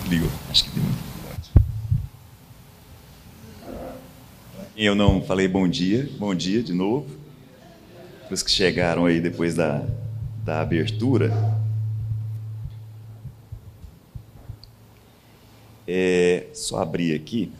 Ligou. Acho que deu. Eu não falei bom dia de novo. Os que chegaram aí depois da abertura. Só abrir aqui.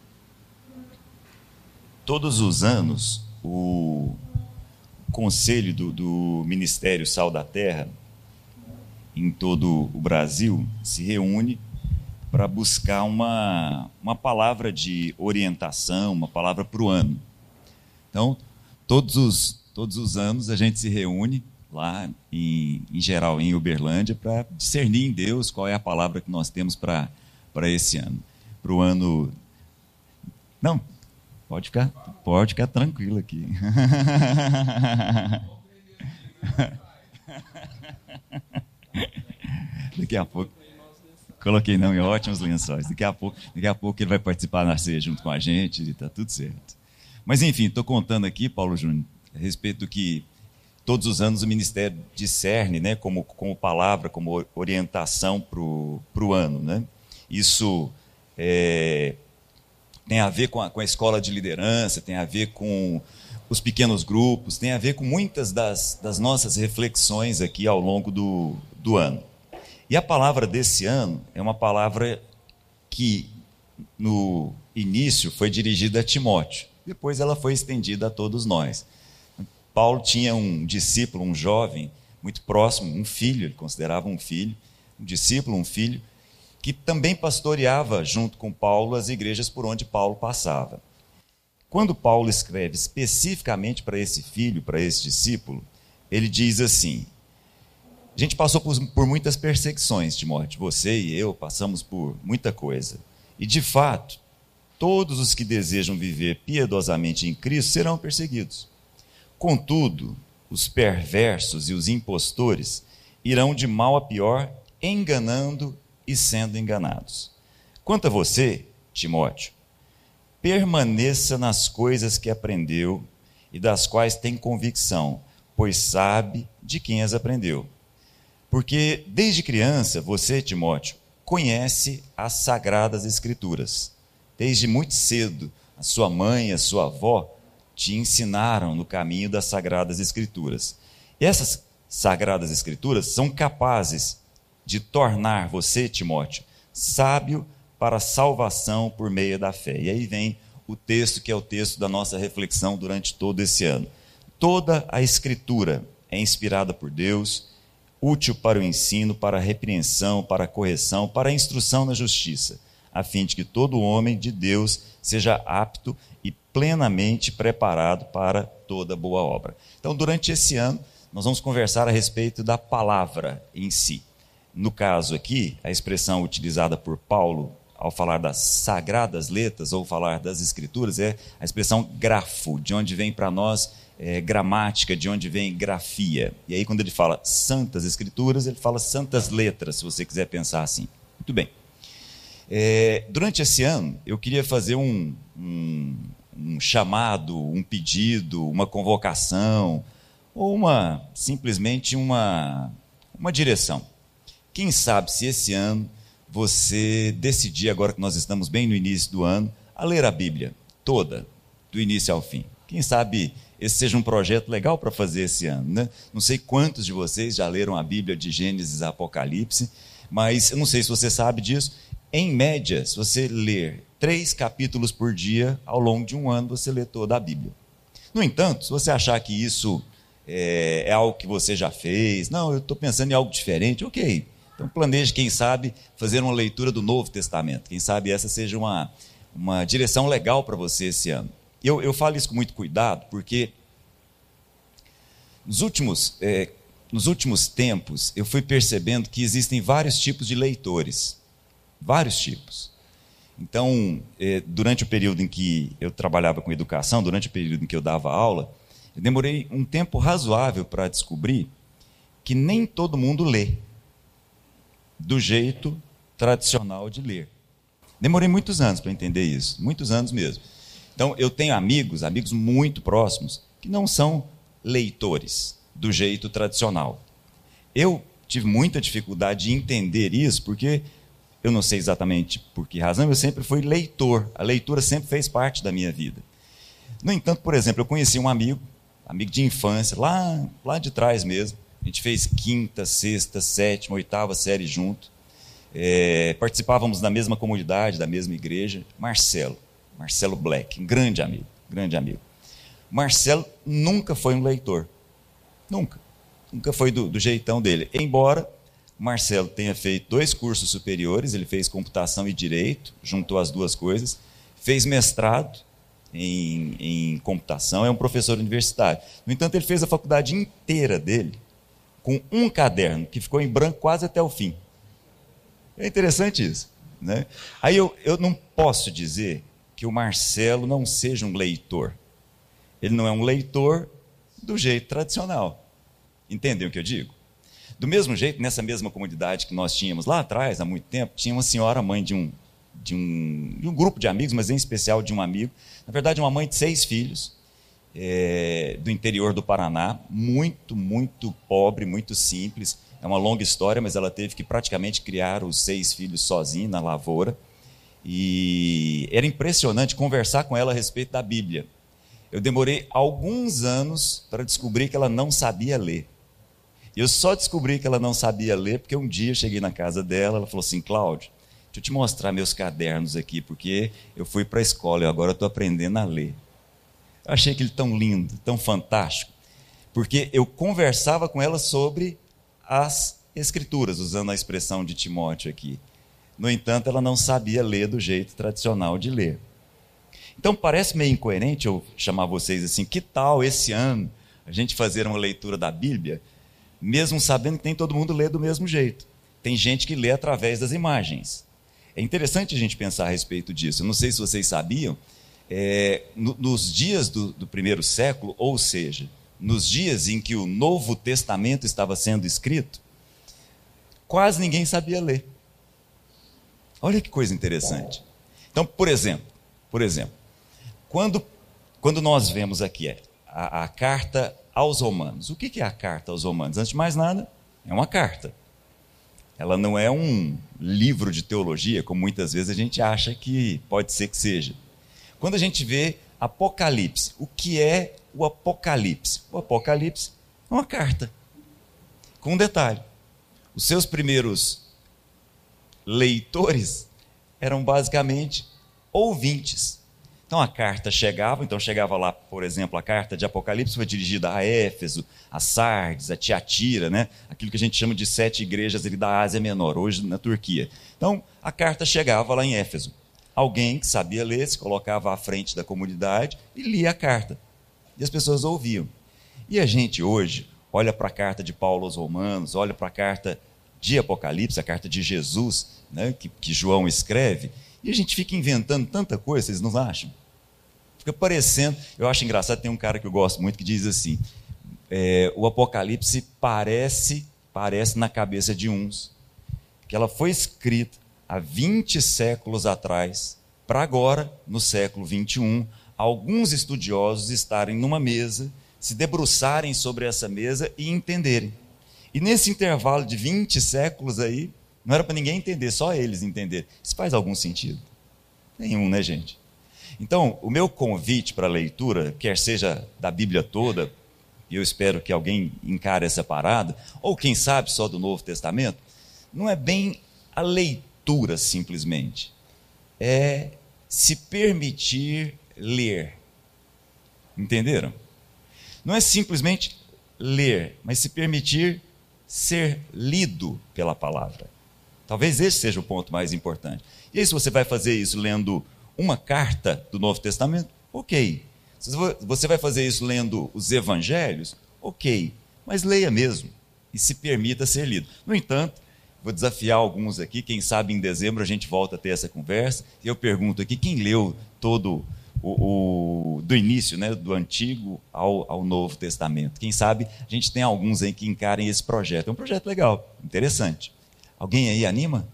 Todos os anos, o Conselho do Ministério Sal da Terra, em todo o Brasil, se reúne para buscar uma palavra de orientação, uma palavra para o ano. Então, todos os anos a gente se reúne lá, em geral, em Uberlândia, para discernir em Deus qual é a palavra que nós temos para esse ano. Para o ano... Não, pode ficar tranquilo aqui. Daqui a pouco... Coloquei não em ótimos lençóis. Daqui a pouco ele vai participar na ceia junto com a gente e está tudo certo. Mas, enfim, estou contando aqui, Paulo Júnior, a respeito do que todos os anos o Ministério discerne, né, como palavra, como orientação para o ano. Né? Isso tem a ver com a escola de liderança, tem a ver com os pequenos grupos, tem a ver com muitas das nossas reflexões aqui ao longo do ano. E a palavra desse ano é uma palavra que, no início, foi dirigida a Timóteo. Depois ela foi estendida a todos nós. Paulo tinha um discípulo, um jovem, muito próximo, um filho, ele considerava um filho, um discípulo, um filho, que também pastoreava junto com Paulo as igrejas por onde Paulo passava. Quando Paulo escreve especificamente para esse filho, para esse discípulo, ele diz assim: a gente passou por muitas perseguições, Timóteo, você e eu passamos por muita coisa. E, de fato, todos os que desejam viver piedosamente em Cristo serão perseguidos. Contudo, os perversos e os impostores irão de mal a pior, enganando e sendo enganados. Quanto a você, Timóteo, permaneça nas coisas que aprendeu e das quais tem convicção, pois sabe de quem as aprendeu. Porque desde criança você, Timóteo, conhece as Sagradas Escrituras. Desde muito cedo, a sua mãe e a sua avó te ensinaram no caminho das Sagradas Escrituras. E essas Sagradas Escrituras são capazes de tornar você, Timóteo, sábio para a salvação por meio da fé. E aí vem o texto que é o texto da nossa reflexão durante todo esse ano. Toda a Escritura é inspirada por Deus, útil para o ensino, para a repreensão, para a correção, para a instrução na justiça, a fim de que todo homem de Deus seja apto e plenamente preparado para toda boa obra. Então, durante esse ano, nós vamos conversar a respeito da palavra em si. No caso aqui, a expressão utilizada por Paulo ao falar das sagradas letras ou falar das escrituras é a expressão grafo, de onde vem para nós gramática, de onde vem grafia. E aí, quando ele fala santas escrituras, ele fala santas letras, se você quiser pensar assim. Muito bem. Durante esse ano, eu queria fazer um chamado, um pedido, uma convocação, ou simplesmente uma direção. Quem sabe se esse ano você decidir, agora que nós estamos bem no início do ano, a ler a Bíblia toda, do início ao fim. Quem sabe esse seja um projeto legal para fazer esse ano, né? Não sei quantos de vocês já leram a Bíblia de Gênesis a Apocalipse, mas eu não sei se você sabe disso. Em média, se você ler 3 capítulos por dia, ao longo de um ano, você lê toda a Bíblia. No entanto, se você achar que isso é algo que você já fez, não, eu estou pensando em algo diferente, ok. Então planeje, quem sabe, fazer uma leitura do Novo Testamento. Quem sabe essa seja uma direção legal para você esse ano. Eu falo isso com muito cuidado, porque nos últimos tempos eu fui percebendo que existem vários tipos de leitores. Vários tipos. Então, durante o período em que eu trabalhava com educação, durante o período em que eu dava aula, eu demorei um tempo razoável para descobrir que nem todo mundo lê do jeito tradicional de ler. Demorei muitos anos para entender isso, muitos anos mesmo. Então, eu tenho amigos muito próximos, que não são leitores do jeito tradicional. Eu tive muita dificuldade de entender isso, porque eu não sei exatamente por que razão, eu sempre fui leitor. A leitura sempre fez parte da minha vida. No entanto, por exemplo, eu conheci um amigo de infância, lá de trás mesmo. A gente fez 5ª, 6ª, 7ª, 8ª série junto. Participávamos da mesma comunidade, da mesma igreja. Marcelo Black, um grande amigo, grande amigo. Marcelo nunca foi um leitor. Nunca foi do jeitão dele. Embora Marcelo tenha feito 2 cursos superiores, ele fez computação e direito, juntou as duas coisas, fez mestrado em computação, é um professor universitário. No entanto, ele fez a faculdade inteira dele com um caderno, que ficou em branco quase até o fim. É interessante isso, né? Aí eu não posso dizer que o Marcelo não seja um leitor. Ele não é um leitor do jeito tradicional. Entendem o que eu digo? Do mesmo jeito, nessa mesma comunidade que nós tínhamos lá atrás, há muito tempo, tinha uma senhora, mãe de um grupo de amigos, mas em especial de um amigo. Na verdade, uma mãe de 6 filhos, do interior do Paraná, muito, muito pobre, muito simples. É uma longa história, mas ela teve que praticamente criar os 6 filhos sozinha na lavoura. E era impressionante conversar com ela a respeito da Bíblia. Eu demorei alguns anos para descobrir que ela não sabia ler. Eu só descobri que ela não sabia ler porque um dia eu cheguei na casa dela, ela falou assim: Cláudio, deixa eu te mostrar meus cadernos aqui, porque eu fui para a escola e agora estou aprendendo a ler. Eu achei aquilo tão lindo, tão fantástico, porque eu conversava com ela sobre as Escrituras, usando a expressão de Timóteo aqui. No entanto, ela não sabia ler do jeito tradicional de ler. Então, parece meio incoerente eu chamar vocês assim: que tal esse ano a gente fazer uma leitura da Bíblia, mesmo sabendo que nem todo mundo lê do mesmo jeito? Tem gente que lê através das imagens. É interessante a gente pensar a respeito disso. Eu não sei se vocês sabiam, nos dias do primeiro século, ou seja, nos dias em que o Novo Testamento estava sendo escrito, quase ninguém sabia ler. Olha que coisa interessante. Então, por exemplo, quando nós vemos aqui a carta aos Romanos, o que é a carta aos Romanos? Antes de mais nada, é uma carta. Ela não é um livro de teologia, como muitas vezes a gente acha que pode ser que seja. Quando a gente vê Apocalipse, o que é o Apocalipse? O Apocalipse é uma carta, com um detalhe: os seus primeiros leitores eram basicamente ouvintes. Então a carta chegava lá, por exemplo, a carta de Apocalipse foi dirigida a Éfeso, a Sardes, a Tiatira, né? Aquilo que a gente chama de 7 igrejas ali da Ásia Menor, hoje na Turquia. Então a carta chegava lá em Éfeso. Alguém que sabia ler se colocava à frente da comunidade e lia a carta. E as pessoas ouviam. E a gente hoje olha para a carta de Paulo aos Romanos, olha para a carta de Apocalipse, a carta de Jesus, né, que João escreve, e a gente fica inventando tanta coisa, vocês não acham? Fica parecendo, eu acho engraçado, tem um cara que eu gosto muito que diz assim: o Apocalipse parece na cabeça de uns que ela foi escrita há 20 séculos atrás, para agora, no século 21, alguns estudiosos estarem numa mesa, se debruçarem sobre essa mesa e entenderem. E nesse intervalo de 20 séculos aí, não era para ninguém entender, só eles entenderem. Isso faz algum sentido? Nenhum, né, gente? Então, o meu convite para a leitura, quer seja da Bíblia toda, e eu espero que alguém encare essa parada, ou quem sabe só do Novo Testamento, não é bem a leitura simplesmente. É se permitir ler. Entenderam? Não é simplesmente ler, mas se permitir ser lido pela palavra. Talvez esse seja o ponto mais importante. E aí, se você vai fazer isso lendo uma carta do Novo Testamento, ok. Se você vai fazer isso lendo os evangelhos, ok. Mas leia mesmo e se permita ser lido. No entanto, vou desafiar alguns aqui, quem sabe em dezembro a gente volta a ter essa conversa, e eu pergunto aqui, quem leu todo do início, né, do Antigo ao Novo Testamento? Quem sabe a gente tem alguns aí que encarem esse projeto. É um projeto legal, interessante. Alguém aí anima?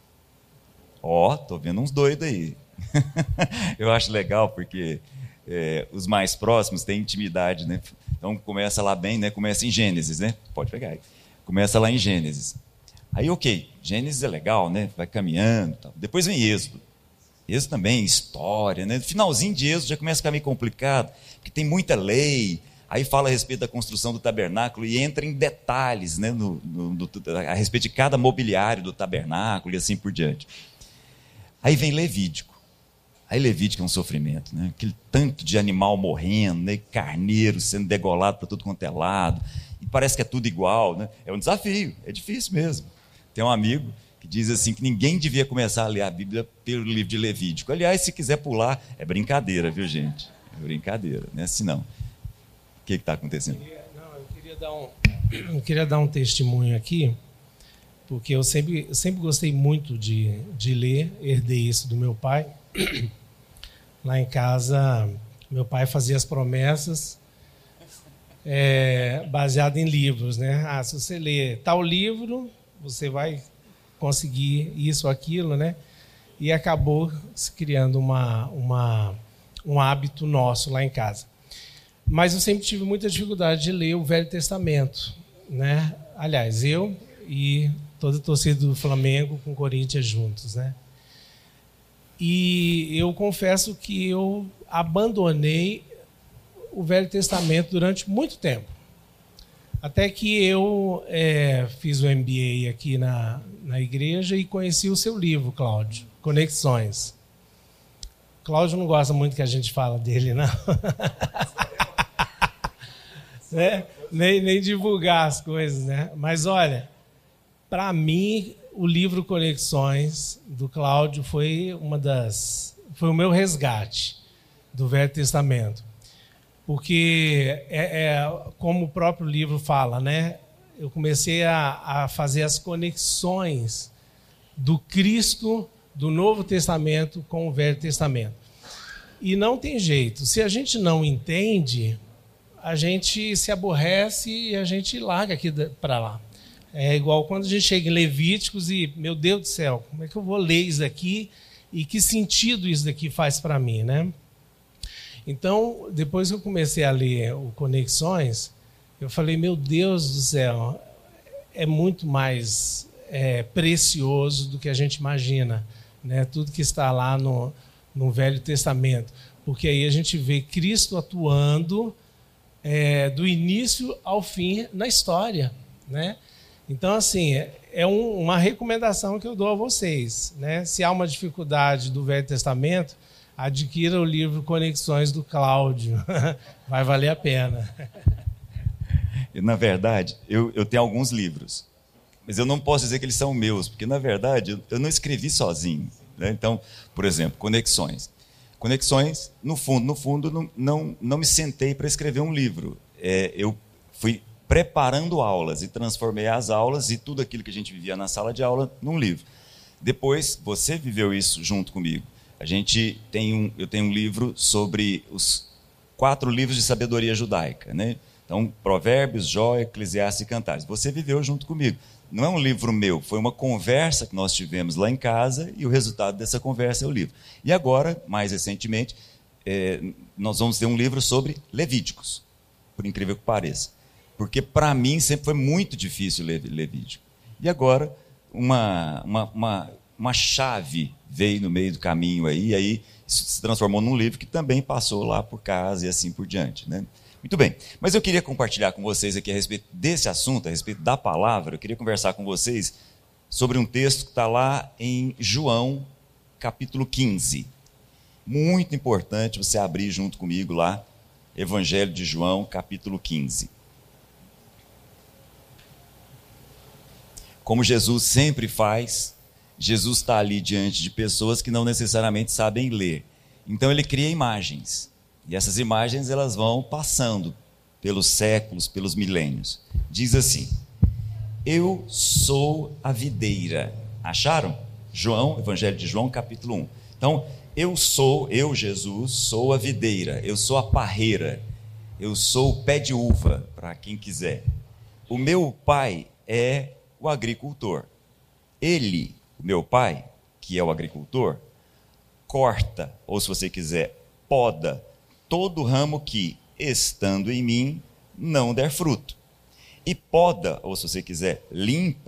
Tô vendo uns doidos aí. Eu acho legal porque os mais próximos têm intimidade, né? Então começa lá bem, né? Começa em Gênesis, né? Pode pegar aí. Começa lá em Gênesis. Aí, ok, Gênesis é legal, né? Vai caminhando. Tal. Depois vem Êxodo. Êxodo também, história, né? No finalzinho de Êxodo já começa a ficar meio complicado, porque tem muita lei. Aí fala a respeito da construção do tabernáculo e entra em detalhes, né? A respeito de cada mobiliário do tabernáculo e assim por diante. Aí vem Levítico. Aí Levítico é um sofrimento, né? Aquele tanto de animal morrendo, né? Carneiro sendo degolado para tudo quanto é lado. E parece que é tudo igual, né? É um desafio, é difícil mesmo. Tem um amigo que diz assim que ninguém devia começar a ler a Bíblia pelo livro de Levítico. Aliás, se quiser pular, é brincadeira, viu, gente? É brincadeira, não é assim não. O que está acontecendo? Eu queria dar um testemunho aqui, porque eu sempre gostei muito de ler, herdei isso do meu pai. Lá em casa, meu pai fazia as promessas baseado em livros, né? Ah, se você ler tal livro, você vai conseguir isso, aquilo, né? E acabou se criando um hábito nosso lá em casa. Mas eu sempre tive muita dificuldade de ler o Velho Testamento, né? Aliás, eu e toda a torcida do Flamengo com o Corinthians juntos, né? E eu confesso que eu abandonei o Velho Testamento durante muito tempo. Até que eu fiz o MBA aqui na igreja e conheci o seu livro, Cláudio, Conexões. Cláudio não gosta muito que a gente fala dele, não. Né? Nem divulgar as coisas, né? Mas olha, para mim o livro Conexões do Cláudio foi o meu resgate do Velho Testamento, porque como o próprio livro fala, né? Eu comecei a fazer as conexões do Cristo do Novo Testamento com o Velho Testamento. E não tem jeito, se a gente não entende, a gente se aborrece e a gente larga aqui para lá. É igual quando a gente chega em Levíticos e, meu Deus do céu, como é que eu vou ler isso daqui e que sentido isso daqui faz para mim, né? Então, depois que eu comecei a ler o Conexões, eu falei, meu Deus do céu, é muito mais precioso do que a gente imagina, né? Tudo que está lá no Velho Testamento, porque aí a gente vê Cristo atuando do início ao fim na história, né? Então, assim, uma recomendação que eu dou a vocês, né? Se há uma dificuldade do Velho Testamento, adquira o livro Conexões do Cláudio. Vai valer a pena. Na verdade, eu tenho alguns livros, mas eu não posso dizer que eles são meus, porque, na verdade, eu não escrevi sozinho, né? Então, por exemplo, Conexões. Conexões, no fundo, não me sentei para escrever um livro. Eu fui preparando aulas e transformei as aulas e tudo aquilo que a gente vivia na sala de aula num livro. Depois, você viveu isso junto comigo. Eu tenho um livro sobre os 4 livros de sabedoria judaica, né? Então, Provérbios, Jó, Eclesiastes e Cantares. Você viveu junto comigo. Não é um livro meu, foi uma conversa que nós tivemos lá em casa e o resultado dessa conversa é o livro. E agora, mais recentemente, nós vamos ter um livro sobre Levíticos, por incrível que pareça. Porque, para mim, sempre foi muito difícil ler Levítico. E agora, uma chave veio no meio do caminho aí, e aí isso se transformou num livro que também passou lá por casa e assim por diante, né? Muito bem, mas eu queria compartilhar com vocês aqui a respeito desse assunto, a respeito da palavra. Eu queria conversar com vocês sobre um texto que está lá em João, capítulo 15. Muito importante você abrir junto comigo lá, Evangelho de João, capítulo 15. Como Jesus sempre faz, Jesus está ali diante de pessoas que não necessariamente sabem ler. Então ele cria imagens. E essas imagens elas vão passando pelos séculos, pelos milênios. Diz assim: eu sou a videira. Acharam? Evangelho de João, capítulo 1. Então, eu, Jesus, sou a videira. Eu sou a parreira. Eu sou o pé de uva, para quem quiser. O meu pai é o agricultor. Ele, o meu pai, que é o agricultor, corta, ou se você quiser, poda todo ramo que, estando em mim, não der fruto. E poda, ou se você quiser, limpa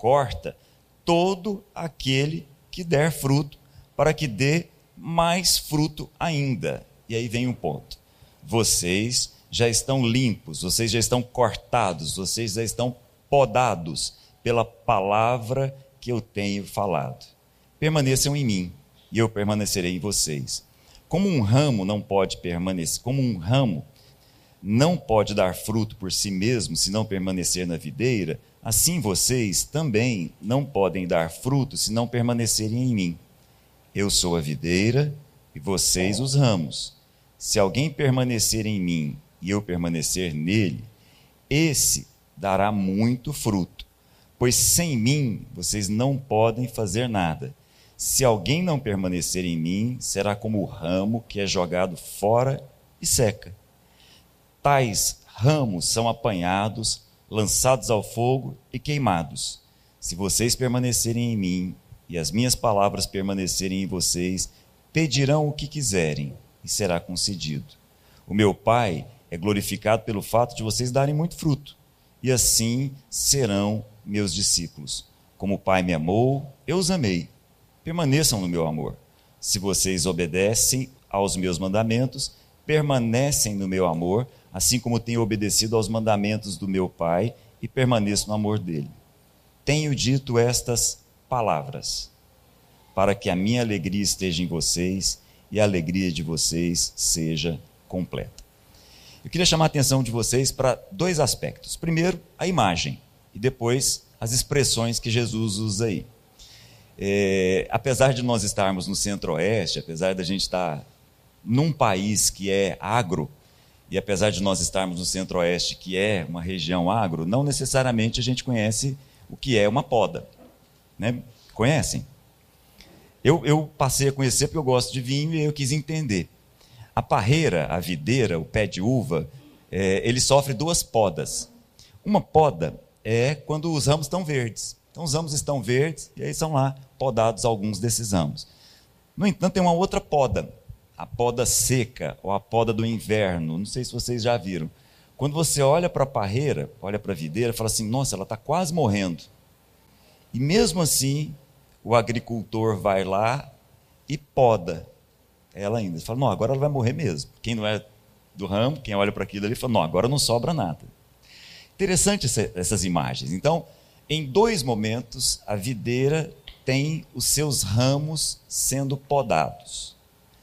corta todo aquele que der fruto, para que dê mais fruto ainda. E aí vem um ponto. Vocês já estão limpos, vocês já estão cortados, vocês já estão podados pela palavra que eu tenho falado. Permaneçam em mim, e eu permanecerei em vocês. Como um ramo não pode permanecer, como um ramo não pode dar fruto por si mesmo se não permanecer na videira, assim vocês também não podem dar fruto se não permanecerem em mim. Eu sou a videira e vocês os ramos. Se alguém permanecer em mim e eu permanecer nele, esse dará muito fruto, pois sem mim vocês não podem fazer nada. Se alguém não permanecer em mim, será como o ramo que é jogado fora e seca. Tais ramos são apanhados, lançados ao fogo e queimados. Se vocês permanecerem em mim e as minhas palavras permanecerem em vocês, pedirão o que quiserem e será concedido. O meu Pai é glorificado pelo fato de vocês darem muito fruto, e assim serão meus discípulos. Como o Pai me amou, eu os amei. Permaneçam no meu amor. Se vocês obedecem aos meus mandamentos, permanecem no meu amor, assim como tenho obedecido aos mandamentos do meu Pai e permaneço no amor dele. Tenho dito estas palavras, para que a minha alegria esteja em vocês e a alegria de vocês seja completa. Eu queria chamar a atenção de vocês para dois aspectos. Primeiro, a imagem, e depois as expressões que Jesus usa aí. Apesar de nós estarmos no Centro-Oeste, apesar da gente estar num país que é agro, e apesar de nós estarmos no Centro-Oeste, que é uma região agro, não necessariamente a gente conhece o que é uma poda. Né? Conhecem? Eu passei a conhecer porque eu gosto de vinho e eu quis entender. A parreira, a videira, o pé de uva, ele sofre duas podas. Uma poda é quando os ramos estão verdes. Então os ramos estão verdes e aí são lá podados alguns desses ramos. No entanto, tem uma outra poda, a poda seca ou a poda do inverno. Não sei se vocês já viram. Quando você olha para a parreira, olha para a videira, fala assim, nossa, ela está quase morrendo. E mesmo assim, o agricultor vai lá e poda ela ainda. Ele fala, não, agora ela vai morrer mesmo. Quem não é do ramo, quem olha para aquilo ali, fala, não, agora não sobra nada. Interessante essas imagens. Então, em dois momentos, a videira tem os seus ramos sendo podados.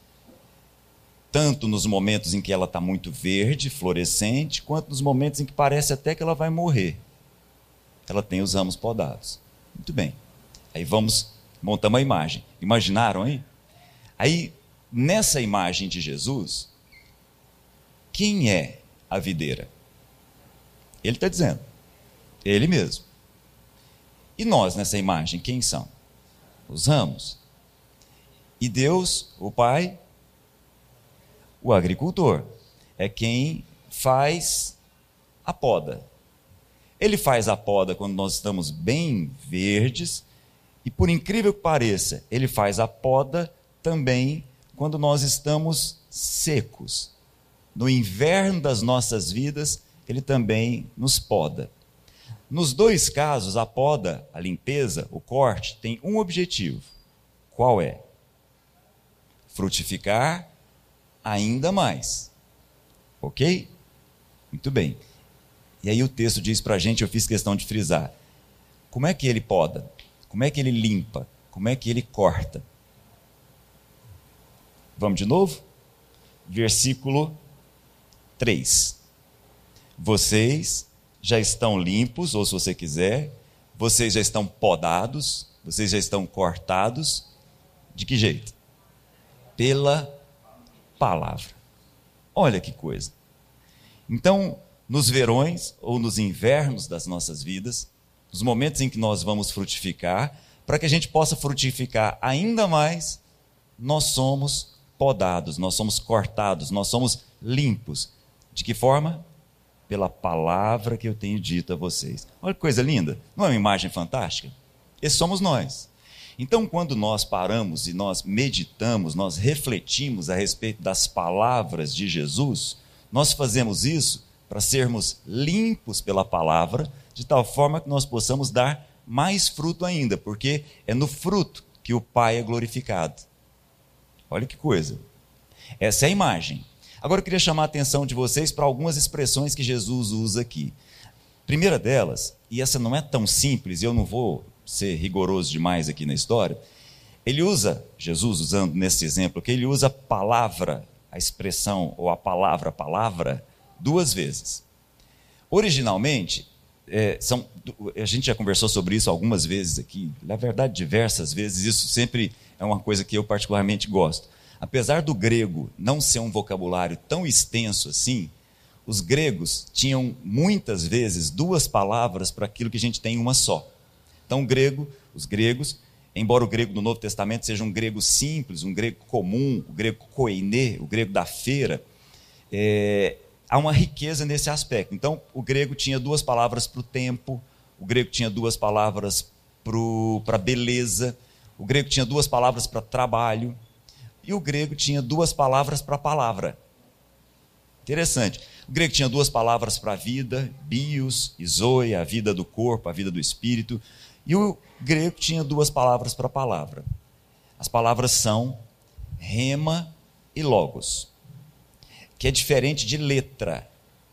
Tanto nos momentos em que ela está muito verde, florescente, quanto nos momentos em que parece até que ela vai morrer. Ela tem os ramos podados. Muito bem. Aí montamos a imagem. Imaginaram aí? Aí, nessa imagem de Jesus, quem é a videira? Ele está dizendo. Ele mesmo. E nós, nessa imagem, quem são? Os ramos. E Deus, o Pai, o agricultor, é quem faz a poda. Ele faz a poda quando nós estamos bem verdes, e por incrível que pareça, ele faz a poda também quando nós estamos secos. No inverno das nossas vidas, ele também nos poda. Nos dois casos, a poda, a limpeza, o corte, tem um objetivo. Qual é? Frutificar ainda mais. Ok? Muito bem. E aí o texto diz para a gente, eu fiz questão de frisar, como é que ele poda? Como é que ele limpa? Como é que ele corta? Vamos de novo? Versículo 3. Vocês já estão limpos, ou se você quiser, vocês já estão podados, vocês já estão cortados. De que jeito? Pela palavra. Olha que coisa. Então, nos verões ou nos invernos das nossas vidas, nos momentos em que nós vamos frutificar, para que a gente possa frutificar ainda mais, nós somos podados, nós somos cortados, nós somos limpos. De que forma? Pela palavra que eu tenho dito a vocês. Olha que coisa linda, não é uma imagem fantástica? Esses somos nós. Então, quando nós paramos e nós meditamos, nós refletimos a respeito das palavras de Jesus, nós fazemos isso para sermos limpos pela palavra, de tal forma que nós possamos dar mais fruto ainda, porque é no fruto que o Pai é glorificado. Olha que coisa. Essa é a imagem. Agora eu queria chamar a atenção de vocês para algumas expressões que Jesus usa aqui. Primeira delas, e essa não é tão simples, e eu não vou ser rigoroso demais aqui na história, ele usa, Jesus usando nesse exemplo, que ele usa a palavra, a expressão, ou a palavra, duas vezes. Originalmente, a gente já conversou sobre isso algumas vezes aqui, na verdade diversas vezes, isso sempre é uma coisa que eu particularmente gosto. Apesar do grego não ser um vocabulário tão extenso assim, os gregos tinham muitas vezes duas palavras para aquilo que a gente tem uma só. Então os gregos, embora o grego do Novo Testamento seja um grego simples, um grego comum, o grego koiné, o grego da feira, há uma riqueza nesse aspecto. Então, o grego tinha duas palavras para o tempo, o grego tinha duas palavras para beleza, o grego tinha duas palavras para trabalho, e o grego tinha duas palavras para palavra. Interessante. O grego tinha duas palavras para vida, bios e zoe, a vida do corpo, a vida do espírito, e o grego tinha duas palavras para palavra. As palavras são rema e logos, que é diferente de letra,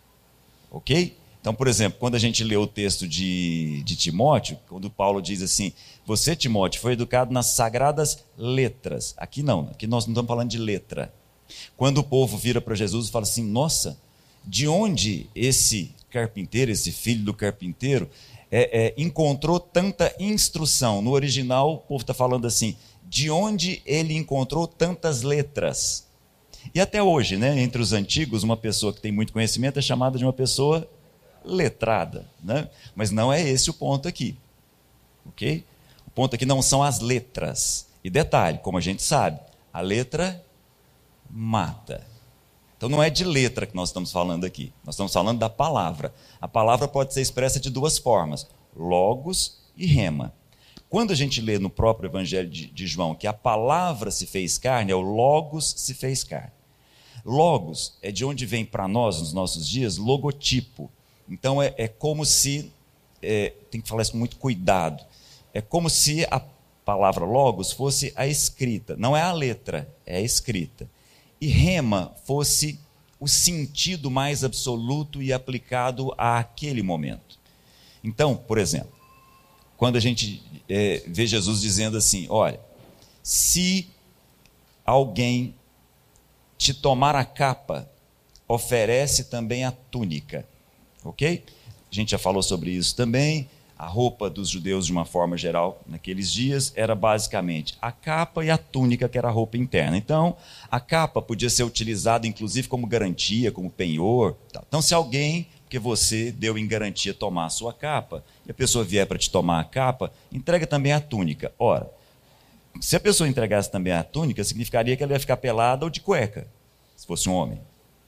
ok? Então, por exemplo, quando a gente lê o texto de Timóteo, quando Paulo diz assim, você, Timóteo, foi educado nas sagradas letras. Aqui não, aqui nós não estamos falando de letra. Quando o povo vira para Jesus e fala assim, nossa, de onde esse carpinteiro, esse filho do carpinteiro, encontrou tanta instrução? No original, o povo está falando assim, de onde ele encontrou tantas letras? E até hoje, né, entre os antigos, uma pessoa que tem muito conhecimento é chamada de uma pessoa letrada, né? Mas não é esse o ponto aqui, ok? O ponto aqui não são as letras. E detalhe, como a gente sabe, a letra mata. Então não é de letra que nós estamos falando aqui, nós estamos falando da palavra. A palavra pode ser expressa de duas formas, logos e rema. Quando a gente lê no próprio Evangelho de João que a palavra se fez carne, é o logos se fez carne. Logos é de onde vem para nós, nos nossos dias, logotipo. Então é como se, tem que falar isso com muito cuidado, é como se a palavra logos fosse a escrita, não é a letra, é a escrita. E rema fosse o sentido mais absoluto e aplicado àquele momento. Então, por exemplo, quando a gente vê Jesus dizendo assim, olha, se alguém te tomar a capa, oferece também a túnica. Ok? A gente já falou sobre isso também. A roupa dos judeus, de uma forma geral, naqueles dias, era basicamente a capa e a túnica, que era a roupa interna. Então, a capa podia ser utilizada, inclusive, como garantia, como penhor. Tal. Então, se alguém, que você deu em garantia tomar a sua capa, e a pessoa vier para te tomar a capa, entrega também a túnica. Ora, se a pessoa entregasse também a túnica, significaria que ela ia ficar pelada ou de cueca, se fosse um homem.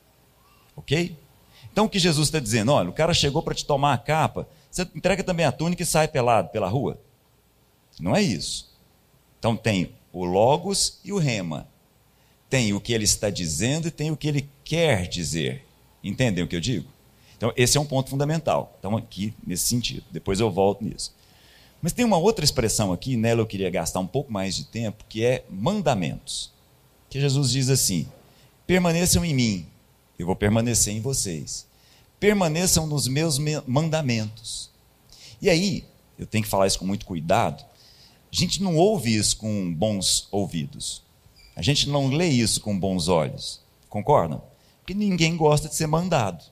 Ok? Então o que Jesus está dizendo? Olha, o cara chegou para te tomar a capa, você entrega também a túnica e sai pelado pela rua? Não é isso. Então tem o logos e o rema. Tem o que ele está dizendo e tem o que ele quer dizer. Entendem o que eu digo? Então esse é um ponto fundamental. Então aqui nesse sentido. Depois eu volto nisso. Mas tem uma outra expressão aqui, nela eu queria gastar um pouco mais de tempo, que é mandamentos. Que Jesus diz assim, permaneçam em mim, eu vou permanecer em vocês. Permaneçam nos meus mandamentos. E aí, eu tenho que falar isso com muito cuidado, a gente não ouve isso com bons ouvidos. A gente não lê isso com bons olhos. Concordam? Porque ninguém gosta de ser mandado.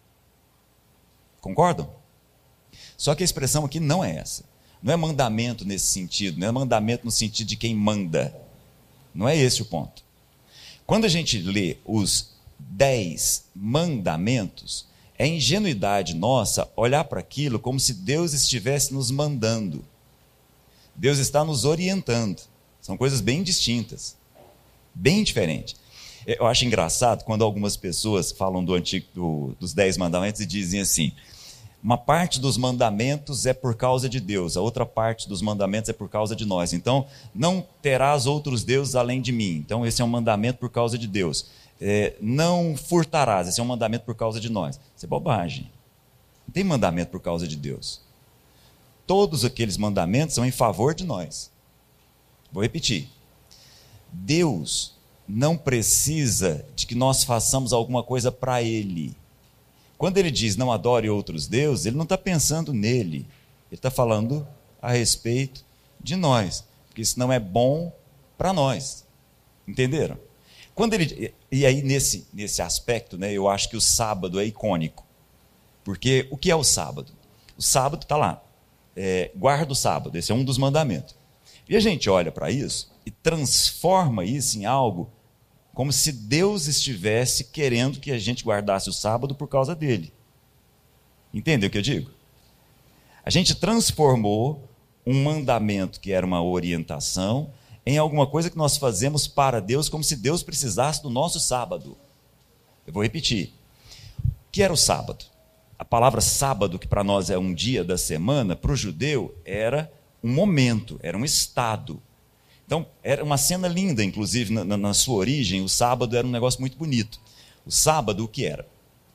Concordam? Só que a expressão aqui não é essa. Não é mandamento nesse sentido, não é mandamento no sentido de quem manda. Não é esse o ponto. Quando a gente lê os 10 mandamentos, é ingenuidade nossa olhar para aquilo como se Deus estivesse nos mandando. Deus está nos orientando. São coisas bem distintas, bem diferentes. Eu acho engraçado quando algumas pessoas falam dos 10 mandamentos e dizem assim, uma parte dos mandamentos é por causa de Deus, a outra parte dos mandamentos é por causa de nós. Então, não terás outros deuses além de mim. Então, esse é um mandamento por causa de Deus. Não furtarás, esse é um mandamento por causa de nós. Isso é bobagem. Não tem mandamento por causa de Deus. todos aqueles mandamentos são em favor de nós. Vou repetir. Deus não precisa de que nós façamos alguma coisa para Ele. Quando Ele diz não adore outros deuses, Ele não está pensando nele. Ele está falando a respeito de nós. Porque isso não é bom para nós. Entenderam? E aí, nesse aspecto, né, eu acho que o sábado é icônico. Porque o que é o sábado? O sábado está lá. Guarda o sábado, esse é um dos mandamentos. E a gente olha para isso e transforma isso em algo como se Deus estivesse querendo que a gente guardasse o sábado por causa dele. Entendeu o que eu digo? A gente transformou um mandamento que era uma orientação em alguma coisa que nós fazemos para Deus, como se Deus precisasse do nosso sábado. Eu vou repetir. O que era o sábado? A palavra sábado, que para nós é um dia da semana, para o judeu era um momento, era um estado. Então, era uma cena linda, inclusive, na sua origem. O sábado era um negócio muito bonito. O sábado, o que era?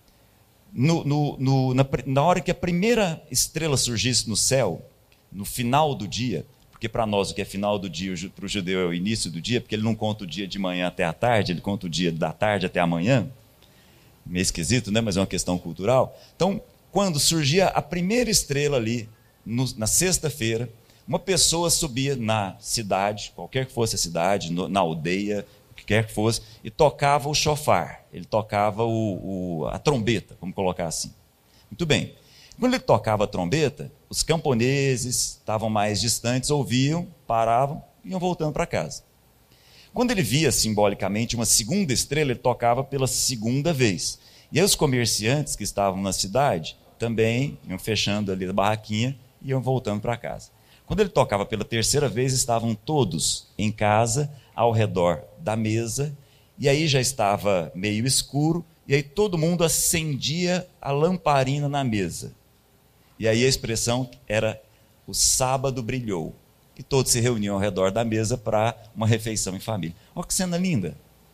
Na hora que a primeira estrela surgisse no céu, no final do dia, porque para nós o que é final do dia, para o judeu é o início do dia, porque ele não conta o dia de manhã até a tarde, ele conta o dia da tarde até amanhã. Meio esquisito, né? Mas é uma questão cultural. Então, quando surgia a primeira estrela ali, na sexta-feira, uma pessoa subia na cidade, qualquer que fosse a cidade, na aldeia, o que quer que fosse, e tocava o shofar. Ele tocava a trombeta, vamos colocar assim. Muito bem. Quando ele tocava a trombeta, os camponeses estavam mais distantes, ouviam, paravam e iam voltando para casa. Quando ele via simbolicamente uma segunda estrela, ele tocava pela segunda vez. E aí os comerciantes que estavam na cidade também iam fechando ali a barraquinha e iam voltando para casa. Quando ele tocava pela terceira vez, estavam todos em casa, ao redor da mesa, e aí já estava meio escuro, e aí todo mundo acendia a lamparina na mesa. E aí a expressão era: o sábado brilhou. E todos se reuniam ao redor da mesa para uma refeição em família. Olha que cena linda.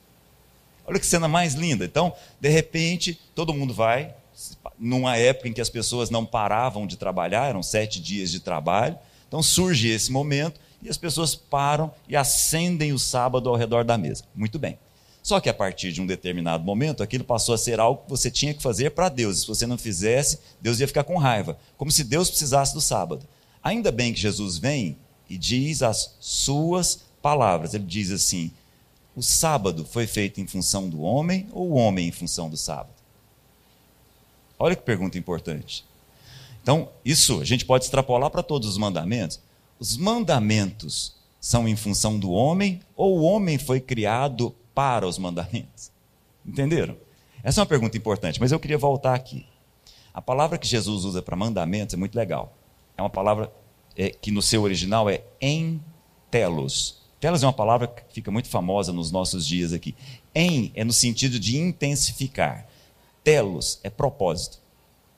Olha que cena mais linda. Então, de repente, todo mundo vai, numa época em que as pessoas não paravam de trabalhar, eram 7 dias de trabalho. Então surge esse momento e as pessoas param e acendem o sábado ao redor da mesa. Muito bem. Só que a partir de um determinado momento, aquilo passou a ser algo que você tinha que fazer para Deus. Se você não fizesse, Deus ia ficar com raiva. Como se Deus precisasse do sábado. Ainda bem que Jesus vem e diz as suas palavras. Ele diz assim: o sábado foi feito em função do homem ou o homem em função do sábado? Olha que pergunta importante. Então, isso a gente pode extrapolar para todos os mandamentos. Os mandamentos são em função do homem ou o homem foi criado para os mandamentos? Entenderam? Essa é uma pergunta importante, mas eu queria voltar aqui. A palavra que Jesus usa para mandamentos é muito legal. É uma palavra que no seu original é telos. Telos é uma palavra que fica muito famosa nos nossos dias aqui. É no sentido de intensificar. Telos é propósito.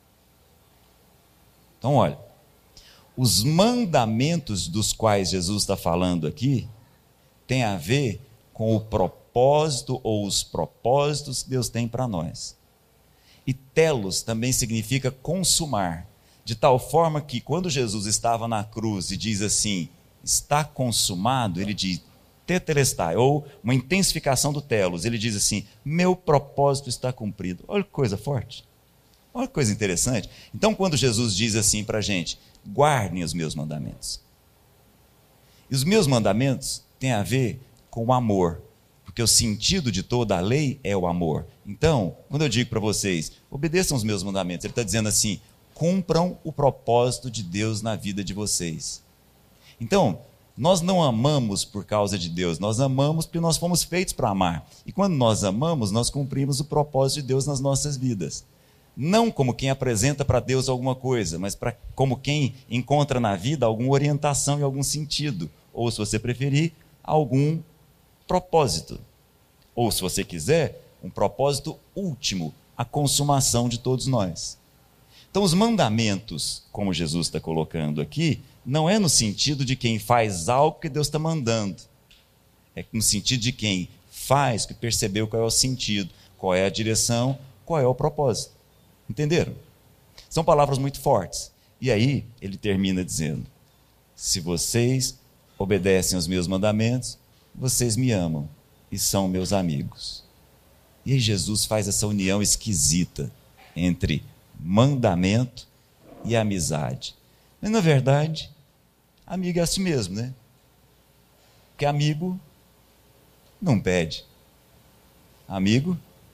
Então, olha, os mandamentos dos quais Jesus está falando aqui têm a ver com o propósito ou os propósitos que Deus tem para nós. E telos também significa consumar, de tal forma que quando Jesus estava na cruz e diz assim, está consumado, ele diz tetelestai, ou uma intensificação do telos, ele diz assim, meu propósito está cumprido. Olha que coisa forte. Olha que coisa interessante. Então, quando Jesus diz assim para a gente, guardem os meus mandamentos. E os meus mandamentos têm a ver com o amor, porque o sentido de toda a lei é o amor. Então, quando eu digo para vocês, obedeçam os meus mandamentos, ele está dizendo assim, cumpram o propósito de Deus na vida de vocês. Então, nós não amamos por causa de Deus, nós amamos porque nós fomos feitos para amar. E quando nós amamos, nós cumprimos o propósito de Deus nas nossas vidas. Não como quem apresenta para Deus alguma coisa, mas como quem encontra na vida alguma orientação e algum sentido. Ou, se você preferir, algum propósito. Ou, se você quiser, um propósito último, a consumação de todos nós. Então, os mandamentos, como Jesus está colocando aqui, não é no sentido de quem faz algo que Deus está mandando. É no sentido de quem faz, que percebeu qual é o sentido, qual é a direção, qual é o propósito. Entenderam? São palavras muito fortes. E aí ele termina dizendo: se vocês obedecem aos meus mandamentos, vocês me amam e são meus amigos. E aí Jesus faz essa união esquisita entre mandamento e amizade. Mas, na verdade, amigo é assim mesmo, né? Porque amigo não pede. Amigo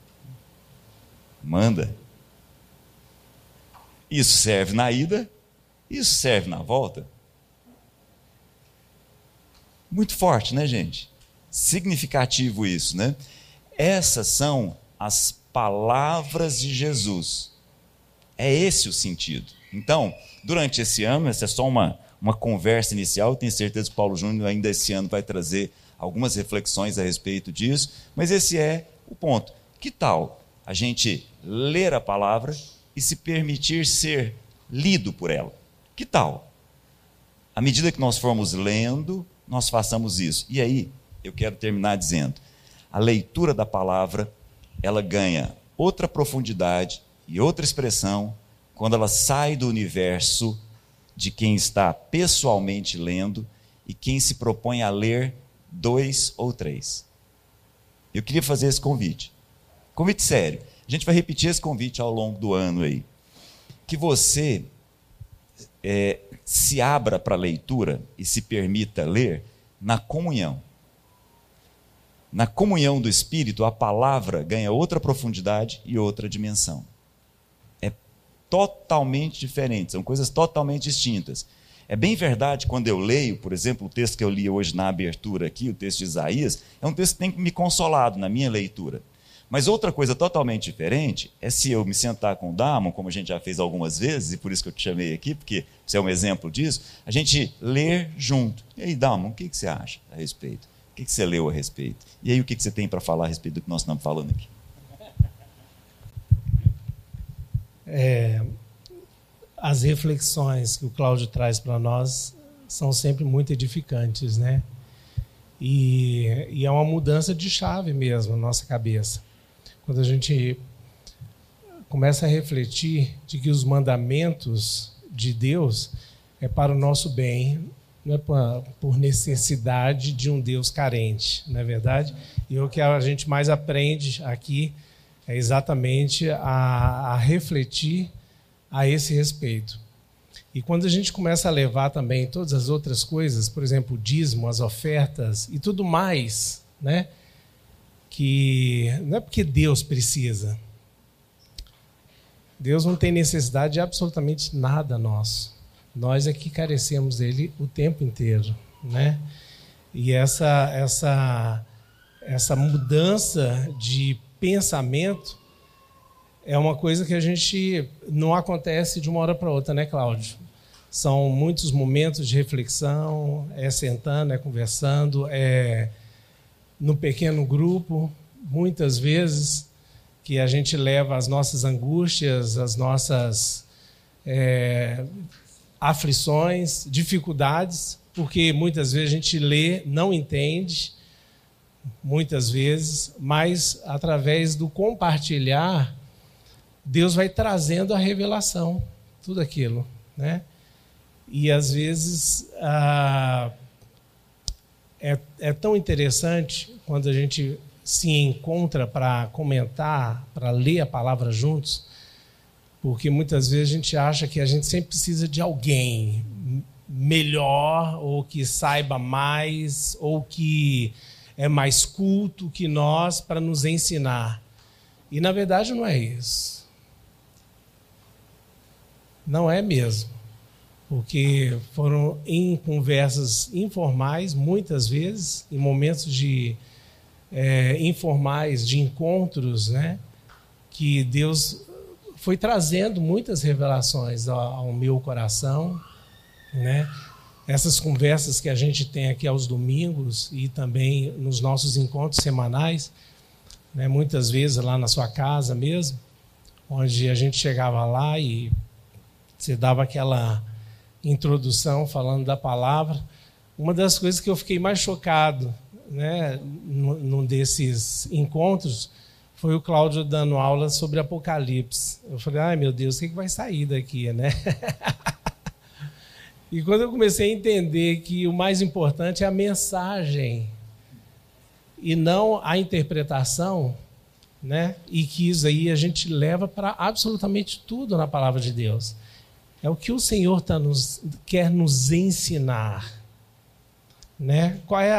manda. Isso serve na ida, isso serve na volta. Muito forte, né, gente? Significativo isso, né? Essas são as palavras de Jesus. É esse o sentido. Então, durante esse ano, essa é só uma conversa inicial, eu tenho certeza que o Paulo Júnior ainda esse ano vai trazer algumas reflexões a respeito disso, mas esse é o ponto. Que tal a gente ler a palavra e se permitir ser lido por ela? Que tal? À medida que nós formos lendo, nós façamos isso. E aí, eu quero terminar dizendo, a leitura da palavra, ela ganha outra profundidade e outra expressão quando ela sai do universo de quem está pessoalmente lendo e quem se propõe a ler 2 ou 3. Eu queria fazer esse convite. Convite sério. A gente vai repetir esse convite ao longo do ano aí. Que você se abra para a leitura e se permita ler na comunhão. Na comunhão do Espírito, a palavra ganha outra profundidade e outra dimensão. É totalmente diferente, são coisas totalmente distintas. É bem verdade, quando eu leio, por exemplo, o texto que eu li hoje na abertura aqui, o texto de Isaías, é um texto que tem me consolado na minha leitura. Mas outra coisa totalmente diferente é se eu me sentar com o Damon, como a gente já fez algumas vezes, e por isso que eu te chamei aqui, porque você é um exemplo disso, a gente ler junto. E aí, Damon, o que você acha a respeito? O que você leu a respeito? E aí, o que você tem para falar a respeito do que nós estamos falando aqui? As reflexões que o Cláudio traz para nós são sempre muito edificantes, né? E é uma mudança de chave mesmo na nossa cabeça. Quando a gente começa a refletir de que os mandamentos de Deus é para o nosso bem, não é por necessidade de um Deus carente, não é verdade? E o que a gente mais aprende aqui é exatamente a refletir a esse respeito. E quando a gente começa a levar também todas as outras coisas, por exemplo, o dízimo, as ofertas e tudo mais, né? Que não é porque Deus precisa. Deus não tem necessidade de absolutamente nada nosso. Nós é que carecemos dele o tempo inteiro, né? E essa mudança de pensamento é uma coisa que a gente não acontece de uma hora para outra, né, Cláudio? São muitos momentos de reflexão, sentando, conversando, no pequeno grupo, muitas vezes, que a gente leva as nossas angústias, as nossas aflições, dificuldades, porque muitas vezes a gente lê, não entende, muitas vezes, mas através do compartilhar, Deus vai trazendo a revelação, tudo aquilo, né? E às vezes é tão interessante quando a gente se encontra para comentar, para ler a palavra juntos, porque muitas vezes a gente acha que a gente sempre precisa de alguém melhor, ou que saiba mais, ou que é mais culto que nós para nos ensinar. E na verdade não é isso. Não é mesmo. Porque foram em conversas informais, muitas vezes, em momentos informais, de encontros, né, que Deus foi trazendo muitas revelações ao meu coração, né? Essas conversas que a gente tem aqui aos domingos e também nos nossos encontros semanais, né, muitas vezes lá na sua casa mesmo, onde a gente chegava lá e você dava aquela introdução falando da palavra. Uma das coisas que eu fiquei mais chocado, né, num desses encontros, foi o Cláudio dando aula sobre Apocalipse. Eu falei, ai meu Deus, o que vai sair daqui, né? E quando eu comecei a entender que o mais importante é a mensagem e não a interpretação, né? E que isso aí a gente leva para absolutamente tudo na palavra de Deus. É o que o Senhor quer nos ensinar, né? Qual é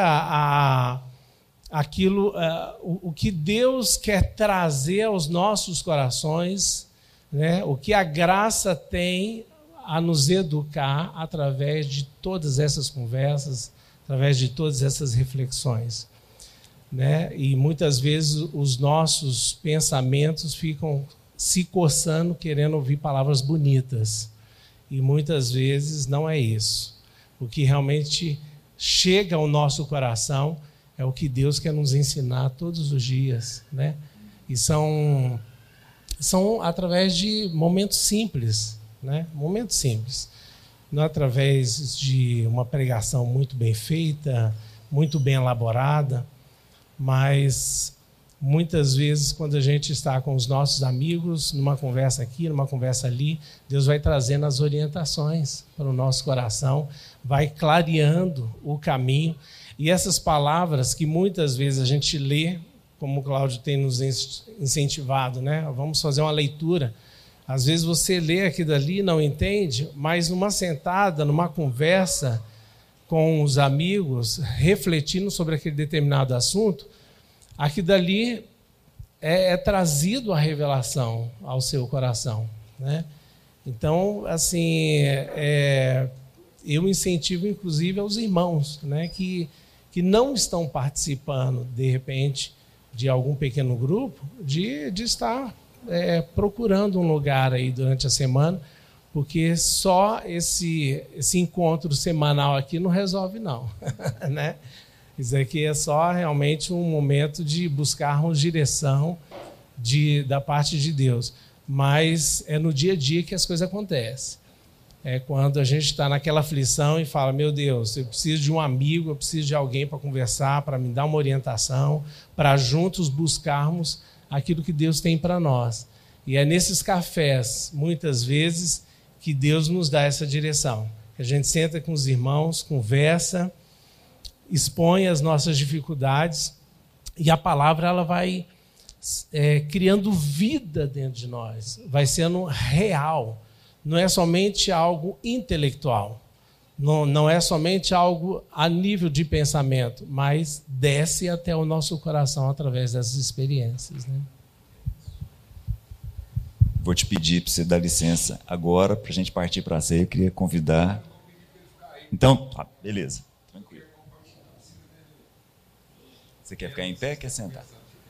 o que Deus quer trazer aos nossos corações, né? O que a graça tem a nos educar através de todas essas conversas, através de todas essas reflexões, né? E muitas vezes os nossos pensamentos ficam se coçando, querendo ouvir palavras bonitas. E muitas vezes não é isso. O que realmente chega ao nosso coração é o que Deus quer nos ensinar todos os dias, né? E são através de momentos simples, né? Momentos simples. Não através de uma pregação muito bem feita, muito bem elaborada, mas muitas vezes, quando a gente está com os nossos amigos, numa conversa aqui, numa conversa ali, Deus vai trazendo as orientações para o nosso coração, vai clareando o caminho. E essas palavras que muitas vezes a gente lê, como o Cláudio tem nos incentivado, né? Vamos fazer uma leitura. Às vezes você lê aquilo ali e não entende, mas numa sentada, numa conversa com os amigos, refletindo sobre aquele determinado assunto, aqui dali é trazido a revelação ao seu coração, né? Então, assim, eu incentivo, inclusive, aos irmãos, né, que não estão participando, de repente, de algum pequeno grupo, de estar procurando um lugar aí durante a semana, porque só esse encontro semanal aqui não resolve, não, né? Isso aqui é só realmente um momento de buscarmos direção da parte de Deus. Mas é no dia a dia que as coisas acontecem. É quando a gente está naquela aflição e fala, meu Deus, eu preciso de um amigo, eu preciso de alguém para conversar, para me dar uma orientação, para juntos buscarmos aquilo que Deus tem para nós. E é nesses cafés, muitas vezes, que Deus nos dá essa direção. A gente senta com os irmãos, conversa, expõe as nossas dificuldades e a palavra ela vai criando vida dentro de nós, vai sendo real, não é somente algo intelectual, não é somente algo a nível de pensamento, mas desce até o nosso coração através dessas experiências, né? Vou te pedir para você dar licença agora, para a gente partir para a ceia. Eu queria convidar. Então, beleza. Tranquilo. Você quer ficar em pé ou quer sentar?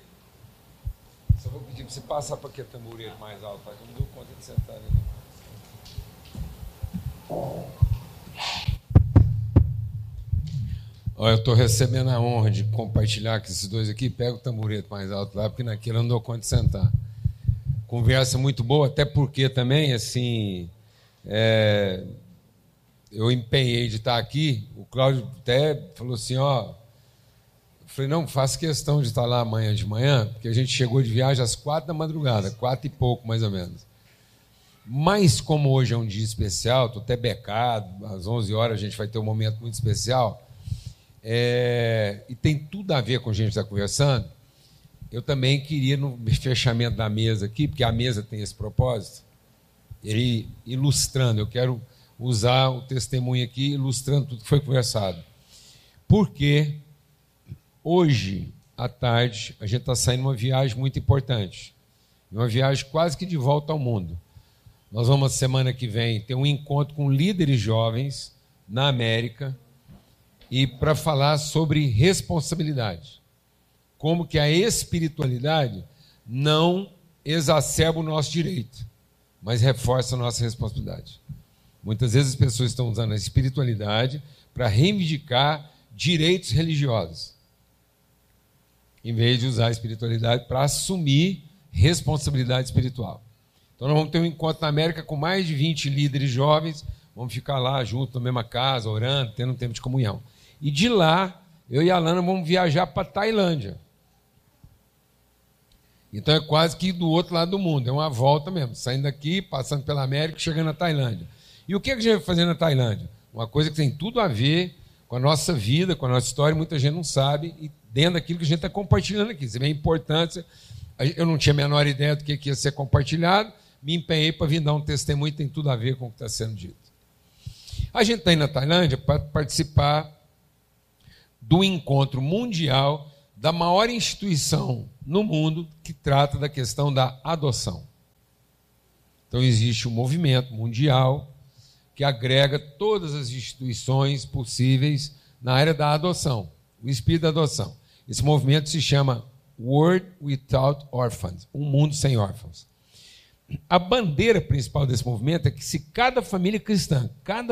Só vou pedir para você passar para aquele tamboreiro mais alto, para que eu não dou conta de sentar ali. Olha, eu estou recebendo a honra de compartilhar com esses dois aqui. Pega o tamborete mais alto lá, porque naquele eu não dou conta de sentar. Conversa muito boa, até porque também, assim, eu empenhei de estar aqui. O Cláudio até falou assim, ó, eu falei, não, faço questão de estar lá amanhã de manhã, porque a gente chegou de viagem às 4 da madrugada, 4 e pouco mais ou menos. Mas como hoje é um dia especial, estou até becado, às 11 horas a gente vai ter um momento muito especial, e tem tudo a ver com o que a gente está conversando. Eu também queria, no fechamento da mesa aqui, porque a mesa tem esse propósito, ele ilustrando, eu quero usar o testemunho aqui, ilustrando tudo que foi conversado. Porque hoje, à tarde, a gente está saindo uma viagem muito importante, uma viagem quase que de volta ao mundo. Nós vamos, semana que vem, ter um encontro com líderes jovens na América e para falar sobre responsabilidade. Como que a espiritualidade não exacerba o nosso direito, mas reforça a nossa responsabilidade. Muitas vezes as pessoas estão usando a espiritualidade para reivindicar direitos religiosos, em vez de usar a espiritualidade para assumir responsabilidade espiritual. Então nós vamos ter um encontro na América com mais de 20 líderes jovens, vamos ficar lá juntos na mesma casa, orando, tendo um tempo de comunhão. E de lá, eu e a Alana vamos viajar para a Tailândia. Então é quase que do outro lado do mundo, é uma volta mesmo, saindo daqui, passando pela América, chegando na Tailândia. E o que a gente vai fazer na Tailândia? uma coisa que tem tudo a ver com a nossa vida, com a nossa história, muita gente não sabe, e dentro daquilo que a gente está compartilhando aqui. Isso é a importância. Eu não tinha a menor ideia do que ia ser compartilhado, me empenhei para vir dar um testemunho, tem tudo a ver com o que está sendo dito. A gente está aí na Tailândia para participar do encontro mundial da maior instituição no mundo que trata da questão da adoção. Então existe um movimento mundial que agrega todas as instituições possíveis na área da adoção, o espírito da adoção. Esse movimento se chama World Without Orphans, um mundo sem órfãos. A bandeira principal desse movimento é que se cada família cristã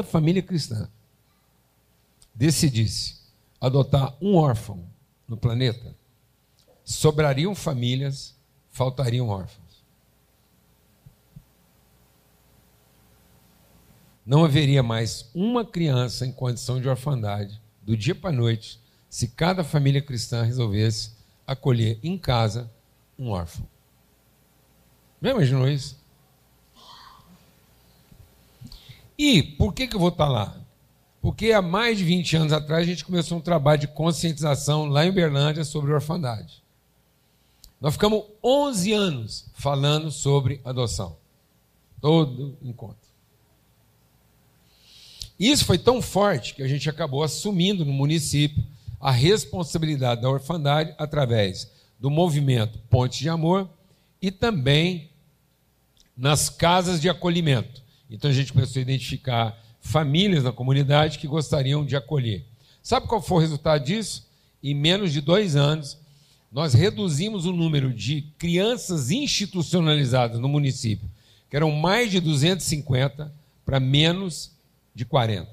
decidisse adotar um órfão no planeta, sobrariam famílias, faltariam órfãos. Não haveria mais uma criança em condição de orfandade, do dia para a noite, se cada família cristã resolvesse acolher em casa um órfão. Já imaginou isso? E por que eu vou estar lá? Porque há mais de 20 anos atrás a gente começou um trabalho de conscientização lá em Uberlândia sobre orfandade. Nós ficamos 11 anos falando sobre adoção. Todo encontro. E isso foi tão forte que a gente acabou assumindo no município a responsabilidade da orfandade através do movimento Pontes de Amor e também nas casas de acolhimento. Então a gente começou a identificar famílias na comunidade que gostariam de acolher. Sabe qual foi o resultado disso? Em menos de 2 anos, nós reduzimos o número de crianças institucionalizadas no município, que eram mais de 250, para menos de 40.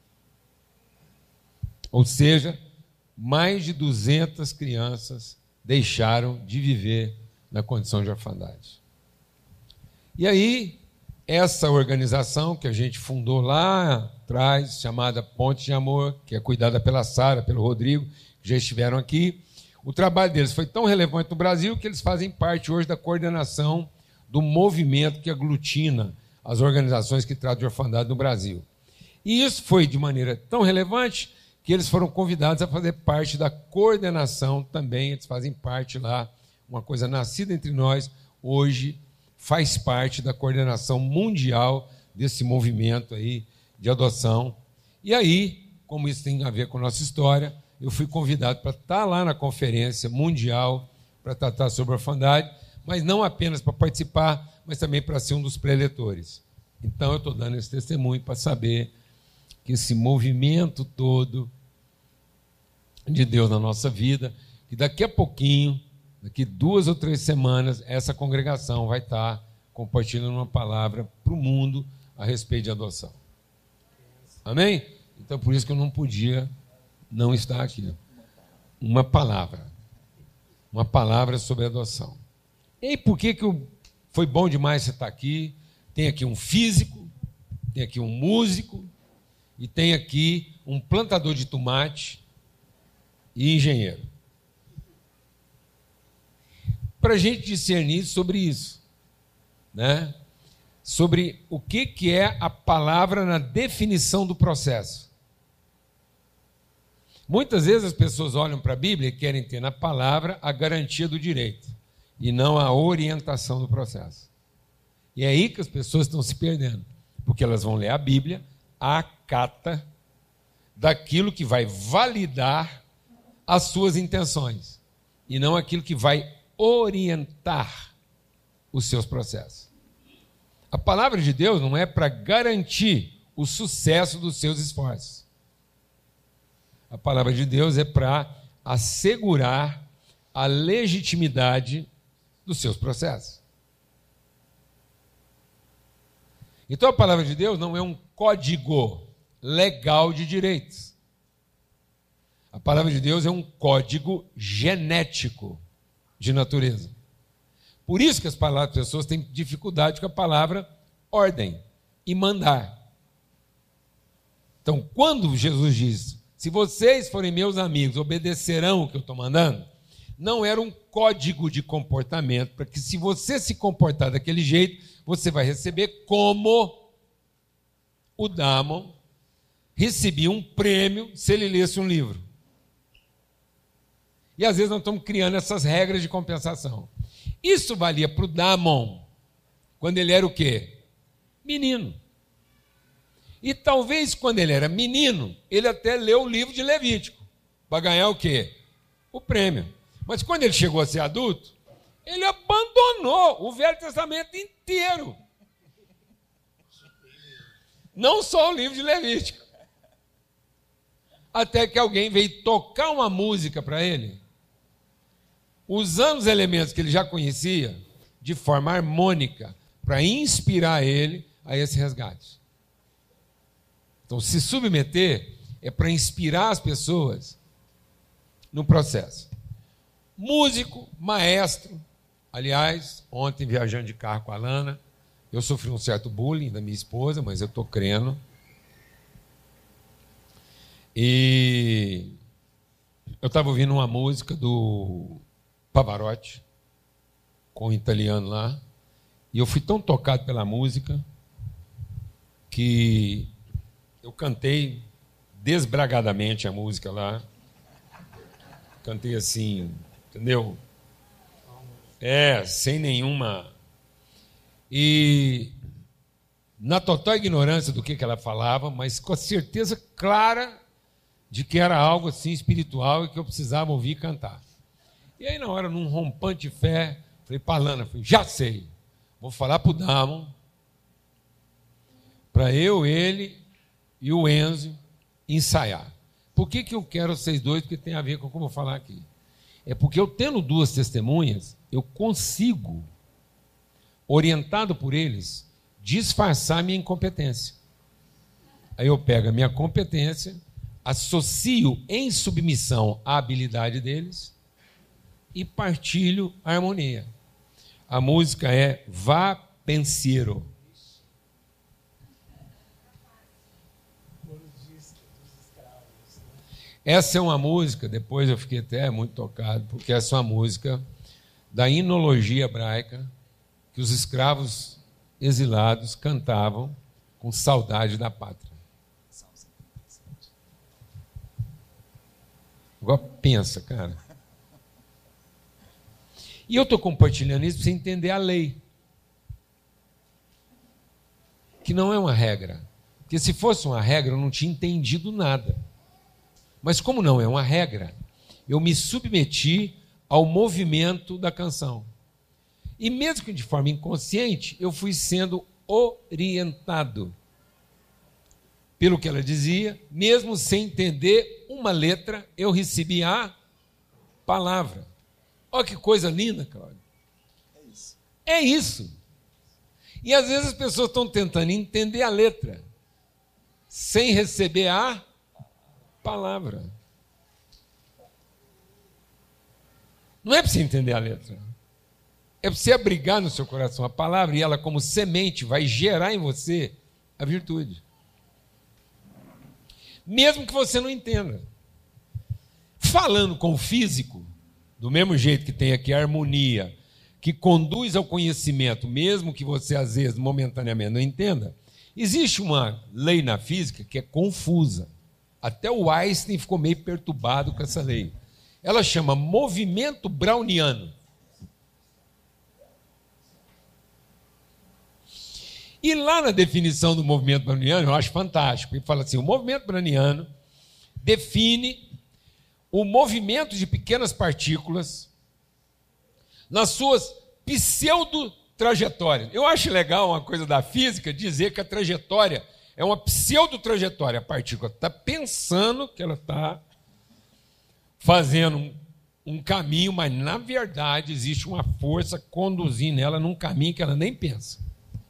Ou seja, mais de 200 crianças deixaram de viver na condição de orfandade. E aí, essa organização que a gente fundou lá atrás, chamada Ponte de Amor, que é cuidada pela Sara, pelo Rodrigo, que já estiveram aqui, o trabalho deles foi tão relevante no Brasil que eles fazem parte hoje da coordenação do movimento que aglutina as organizações que tratam de orfandade no Brasil. E isso foi de maneira tão relevante que eles foram convidados a fazer parte da coordenação também, eles fazem parte lá, uma coisa nascida entre nós, hoje faz parte da coordenação mundial desse movimento aí de adoção. E aí, como isso tem a ver com a nossa história, eu fui convidado para estar lá na conferência mundial para tratar sobre orfandade, mas não apenas para participar, mas também para ser um dos preletores. Então eu estou dando esse testemunho para saber que esse movimento todo de Deus na nossa vida, que daqui a pouquinho, daqui 2 ou 3 semanas, essa congregação vai estar compartilhando uma palavra para o mundo a respeito de adoção. Amém? Então, por isso que eu não podia não estar aqui. Uma palavra sobre adoção. E por que foi bom demais você estar aqui? Tem aqui um físico, tem aqui um músico, e tem aqui um plantador de tomate e engenheiro. Para a gente discernir sobre isso, né? Sobre o que é a palavra na definição do processo. Muitas vezes as pessoas olham para a Bíblia e querem ter na palavra a garantia do direito, e não a orientação do processo. E é aí que as pessoas estão se perdendo, porque elas vão ler a Bíblia à cata daquilo que vai validar as suas intenções, e não aquilo que vai orientar os seus processos. A palavra de Deus não é para garantir o sucesso dos seus esforços. A palavra de Deus é para assegurar a legitimidade dos seus processos. Então a palavra de Deus não é um código legal de direitos. A palavra de Deus é um código genético de natureza. Por isso que as pessoas têm dificuldade com a palavra ordem e mandar. Então, quando Jesus diz, se vocês forem meus amigos, obedecerão o que eu estou mandando, não era um código de comportamento, para que se você se comportar daquele jeito, você vai receber como o Damon recebia um prêmio se ele lesse um livro. E às vezes nós estamos criando essas regras de compensação. Isso valia para o Damon, quando ele era o quê? Menino. E talvez quando ele era menino, ele até leu o livro de Levítico, para ganhar o quê? O prêmio. Mas quando ele chegou a ser adulto, ele abandonou o Velho Testamento inteiro. Não só o livro de Levítico. Até que alguém veio tocar uma música para ele, usando os elementos que ele já conhecia, de forma harmônica, para inspirar ele a esse resgate. Então, se submeter é para inspirar as pessoas no processo. Músico, maestro. Aliás, ontem, viajando de carro com a Lana, eu sofri um certo bullying da minha esposa, mas eu estou crendo. E eu estava ouvindo uma música do Pavarotti, com um italiano lá, e eu fui tão tocado pela música que eu cantei desbragadamente a música lá. Cantei assim, entendeu? Sem nenhuma... E na total ignorância do que ela falava, mas com a certeza clara de que era algo assim espiritual e que eu precisava ouvir e cantar. E aí, na hora, num rompante de fé, falei para a Lana, já sei, vou falar para o Damon, para eu, ele e o Enzo ensaiar. Por que eu quero vocês dois? Porque tem a ver com o que eu vou falar aqui. É porque eu, tendo duas testemunhas, eu consigo, orientado por eles, disfarçar minha incompetência. Aí eu pego a minha competência, associo em submissão à habilidade deles e partilho a harmonia. A música é Va Pensiero. Essa é uma música, depois eu fiquei até muito tocado, porque essa é uma música da hinologia hebraica que os escravos exilados cantavam com saudade da pátria. Agora pensa, cara. E eu estou compartilhando isso para você entender a lei. Que não é uma regra. Porque se fosse uma regra, eu não tinha entendido nada. Mas como não é uma regra, eu me submeti ao movimento da canção. E mesmo que de forma inconsciente, eu fui sendo orientado pelo que ela dizia, mesmo sem entender uma letra, eu recebi a palavra. Olha que coisa linda, Cláudio. É isso. É isso. E às vezes as pessoas estão tentando entender a letra, sem receber a palavra. Não é para você entender a letra. É para você abrigar no seu coração a palavra e ela, como semente, vai gerar em você a virtude. Mesmo que você não entenda. Falando com o físico, do mesmo jeito que tem aqui a harmonia, que conduz ao conhecimento, mesmo que você, às vezes, momentaneamente não entenda, existe uma lei na física que é confusa. Até o Einstein ficou meio perturbado com essa lei. Ela chama movimento browniano. E lá na definição do movimento browniano, eu acho fantástico. Ele fala assim, o movimento browniano define o movimento de pequenas partículas nas suas pseudo-trajetórias. Eu acho legal uma coisa da física dizer que a trajetória é uma pseudo-trajetória. A partícula está pensando que ela está fazendo um caminho, mas na verdade existe uma força conduzindo ela num caminho que ela nem pensa.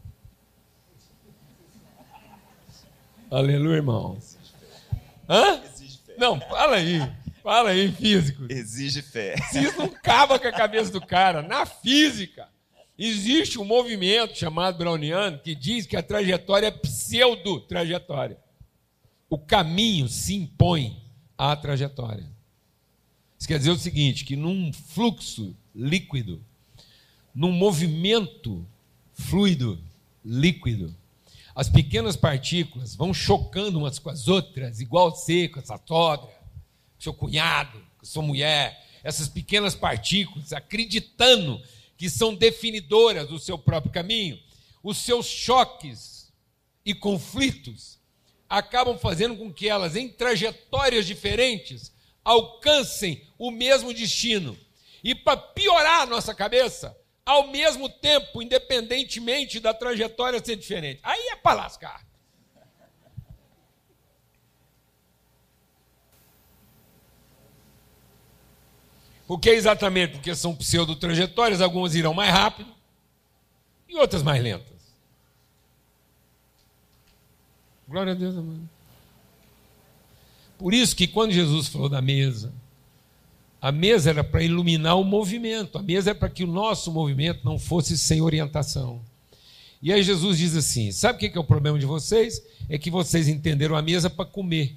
Aleluia, irmão. Hã? Não, fala aí, físico. Exige fé. Se isso não acaba com a cabeça do cara, na física, existe um movimento chamado browniano que diz que a trajetória é pseudo-trajetória. O caminho se impõe à trajetória. Isso quer dizer o seguinte, que num fluxo líquido, num movimento fluido líquido, as pequenas partículas vão chocando umas com as outras, igual você com essa sogra, com seu cunhado, com sua mulher, essas pequenas partículas, acreditando que são definidoras do seu próprio caminho, os seus choques e conflitos acabam fazendo com que elas, em trajetórias diferentes, alcancem o mesmo destino. E para piorar a nossa cabeça, ao mesmo tempo, independentemente da trajetória ser diferente. Aí é para lascar. Por que exatamente? Porque são pseudo-trajetórias, algumas irão mais rápido e outras mais lentas. Glória a Deus, amado. Por isso que quando Jesus falou da mesa, a mesa era para iluminar o movimento, a mesa é para que o nosso movimento não fosse sem orientação. E aí Jesus diz assim, sabe o que é o problema de vocês? É que vocês entenderam a mesa para comer.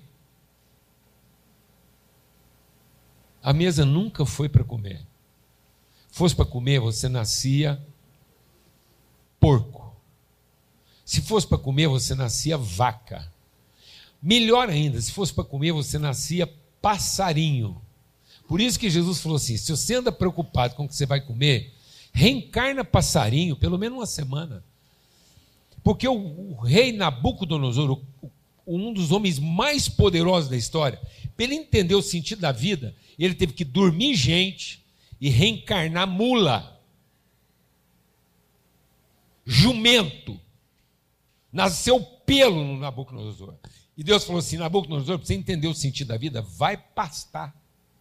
A mesa nunca foi para comer. Fosse para comer, você nascia porco. Se fosse para comer, você nascia vaca. Melhor ainda, se fosse para comer, você nascia passarinho. Por isso que Jesus falou assim, se você anda preocupado com o que você vai comer, reencarna passarinho pelo menos uma semana. Porque o rei Nabucodonosor, um dos homens mais poderosos da história, para ele entender o sentido da vida, ele teve que dormir gente e reencarnar mula. Jumento. Nasceu pelo no Nabucodonosor. E Deus falou assim, Nabucodonosor, para você entender o sentido da vida, vai pastar.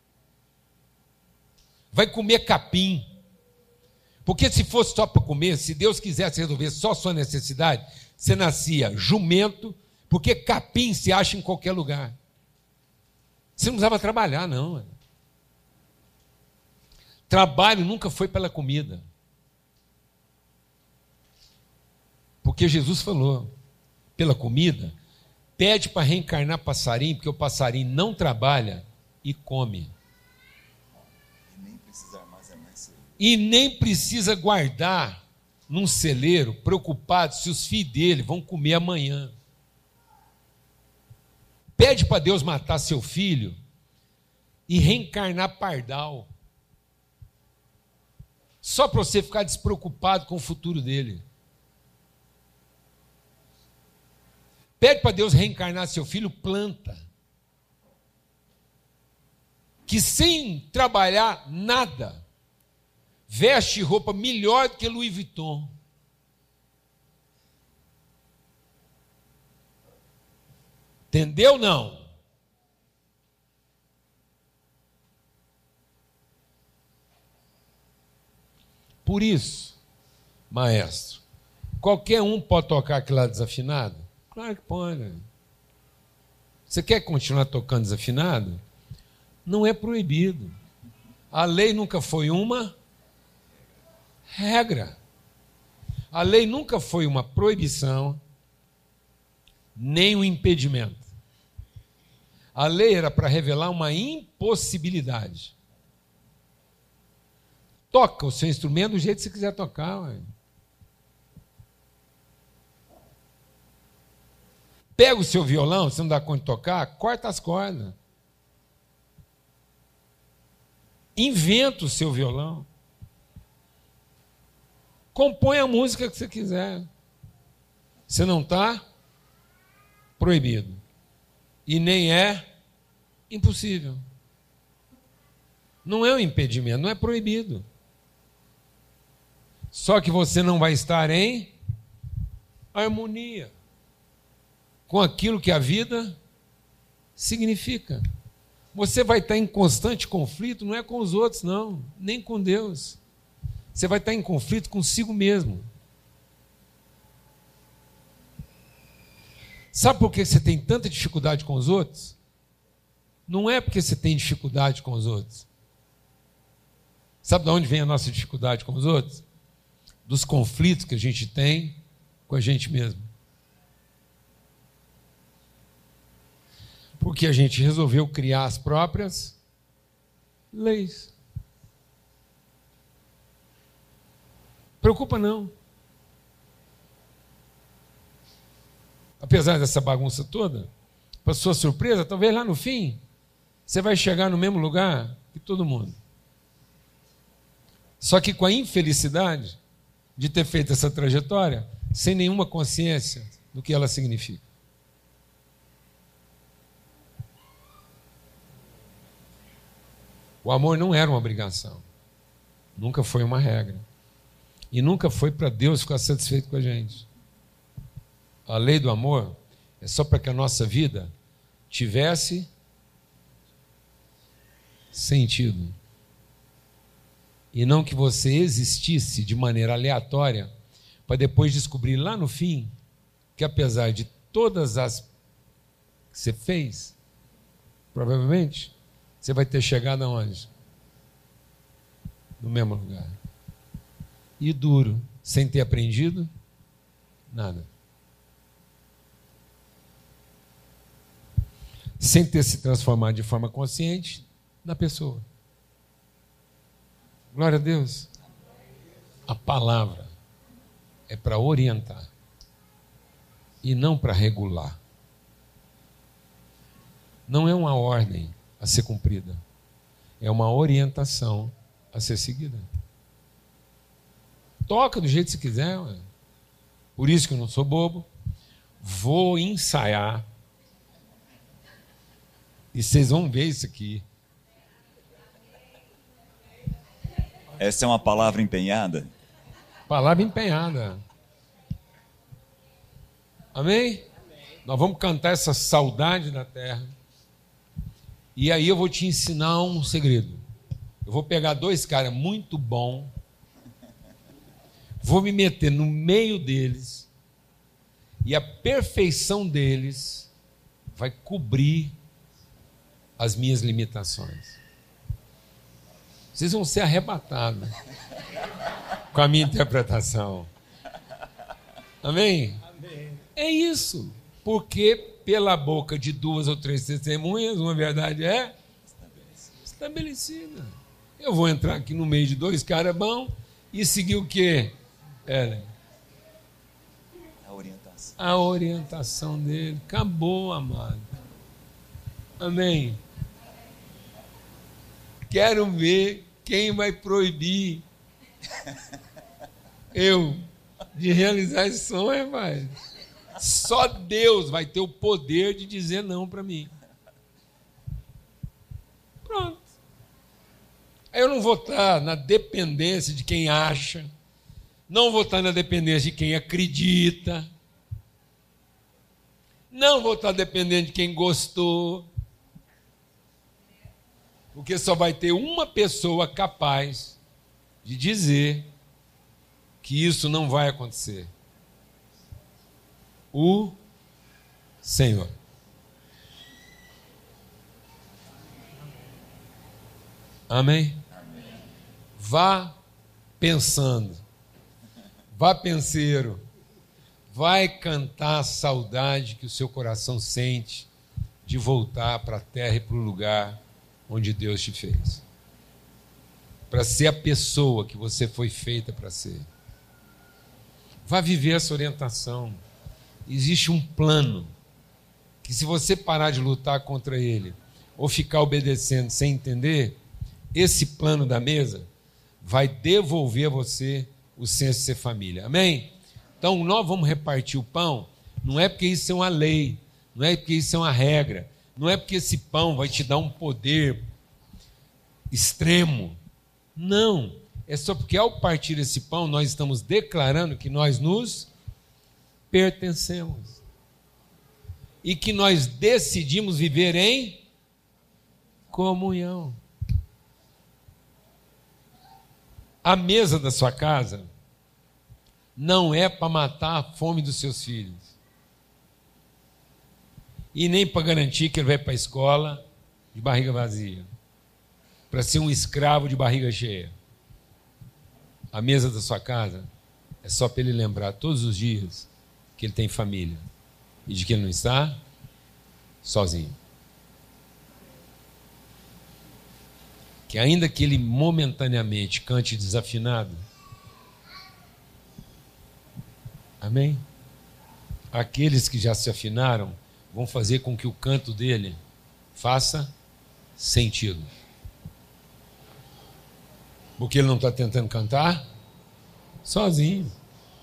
Vai comer capim. Porque se fosse só para comer, se Deus quisesse resolver só a sua necessidade, você nascia jumento, porque capim se acha em qualquer lugar. Você não precisava trabalhar, não. Trabalho nunca foi pela comida. Porque Jesus falou, pela comida, pede para reencarnar passarinho, porque o passarinho não trabalha e come. E nem precisa guardar num celeiro, preocupado se os filhos dele vão comer amanhã. Pede para Deus matar seu filho e reencarnar pardal. Só para você ficar despreocupado com o futuro dele. Pede para Deus reencarnar seu filho planta. Que sem trabalhar nada, veste roupa melhor do que Louis Vuitton. Entendeu ou não? Por isso, maestro, qualquer um pode tocar aquilo lá desafinado? Claro que pode. Você quer continuar tocando desafinado? Não é proibido. A lei nunca foi uma regra. A lei nunca foi uma proibição, nem um impedimento. A lei era para revelar uma impossibilidade. Toca o seu instrumento do jeito que você quiser tocar. Ué. Pega o seu violão, você não dá conta de tocar, corta as cordas. Inventa o seu violão. Compõe a música que você quiser. Você não está proibido. E nem é impossível. Não é um impedimento, não é proibido. Só que você não vai estar em harmonia com aquilo que a vida significa. Você vai estar em constante conflito, não é com os outros, não, nem com Deus. Você vai estar em conflito consigo mesmo. Sabe por que você tem tanta dificuldade com os outros? Não é porque você tem dificuldade com os outros. Sabe de onde vem a nossa dificuldade com os outros? Dos conflitos que a gente tem com a gente mesmo. Porque a gente resolveu criar as próprias leis. Preocupa não. apesar dessa bagunça toda, para sua surpresa, talvez lá no fim, você vai chegar no mesmo lugar que todo mundo. Só que com a infelicidade de ter feito essa trajetória sem nenhuma consciência do que ela significa. O amor não era uma obrigação, nunca foi uma regra. E nunca foi para Deus ficar satisfeito com a gente. A lei do amor é só para que a nossa vida tivesse sentido. E não que você existisse de maneira aleatória, para depois descobrir lá no fim que apesar de todas as que você fez, provavelmente você vai ter chegado aonde? No mesmo lugar. E duro, sem ter aprendido nada. Sem ter se transformado de forma consciente na pessoa. Glória a Deus. A palavra é para orientar e não para regular. Não é uma ordem a ser cumprida, é uma orientação a ser seguida. Toca do jeito que você quiser. Ué. Por isso que eu não sou bobo. Vou ensaiar. E vocês vão ver isso aqui. Essa é uma palavra empenhada? Palavra empenhada. Amém? Nós vamos cantar essa saudade da terra. E aí eu vou te ensinar um segredo. Eu vou pegar dois caras muito bons, vou me meter no meio deles, e a perfeição deles vai cobrir as minhas limitações. Vocês vão ser arrebatados com a minha interpretação. Amém? Amém. É isso. Porque pela boca de 2 ou 3 testemunhas, uma verdade é estabelecida. Eu vou entrar aqui no meio de dois caras bons e seguir o quê, Ellen? A orientação dele. Acabou, amado. Amém? Quero ver quem vai proibir eu de realizar esse sonho, rapaz. Só Deus vai ter o poder de dizer não para mim. Pronto. Eu não vou estar na dependência de quem acha, não vou estar na dependência de quem acredita, não vou estar dependendo de quem gostou, porque só vai ter uma pessoa capaz de dizer que isso não vai acontecer. O Senhor. Amém? Vá pensando, vá penseiro, vai cantar a saudade que o seu coração sente de voltar para a terra e para o lugar onde Deus te fez. Para ser a pessoa que você foi feita para ser. Vá viver essa orientação. Existe um plano que, se você parar de lutar contra ele ou ficar obedecendo sem entender, esse plano da mesa vai devolver a você o senso de ser família. Amém? Então, nós vamos repartir o pão, não é porque isso é uma lei, não é porque isso é uma regra, não é porque esse pão vai te dar um poder extremo. Não, é só porque ao partir esse pão, nós estamos declarando que nós nos pertencemos e que nós decidimos viver em comunhão. A mesa da sua casa não é para matar a fome dos seus filhos e nem para garantir que ele vai para a escola de barriga vazia, para ser um escravo de barriga cheia. A mesa da sua casa é só para ele lembrar todos os dias que ele tem família e de que ele não está sozinho. Que ainda que ele momentaneamente cante desafinado, amém? aqueles que já se afinaram vão fazer com que o canto dele faça sentido. Porque ele não está tentando cantar sozinho.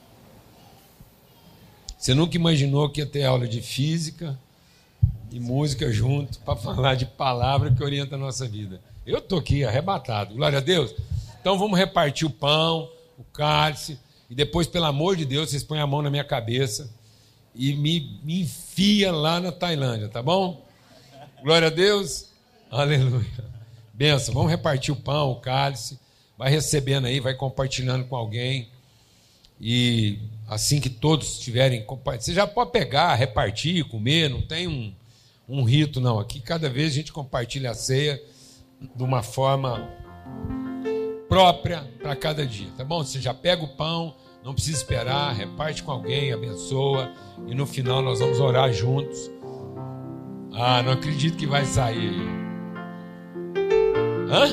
Você nunca imaginou que ia ter aula de física e música junto para falar de palavra que orienta a nossa vida. Eu estou aqui arrebatado, glória a Deus. Então vamos repartir o pão, o cálice, e depois, pelo amor de Deus, vocês põem a mão na minha cabeça e me enfia lá na Tailândia, tá bom? Glória a Deus, aleluia. Benção, vamos repartir o pão, o cálice, vai recebendo aí, vai compartilhando com alguém, e assim que todos estiverem compartilhando, você já pode pegar, repartir, comer, não tem um rito não, aqui cada vez a gente compartilha a ceia de uma forma própria para cada dia, tá bom? Você já pega o pão, não precisa esperar, reparte com alguém, abençoa, e no final nós vamos orar juntos. Ah, não acredito que vai sair. Hã?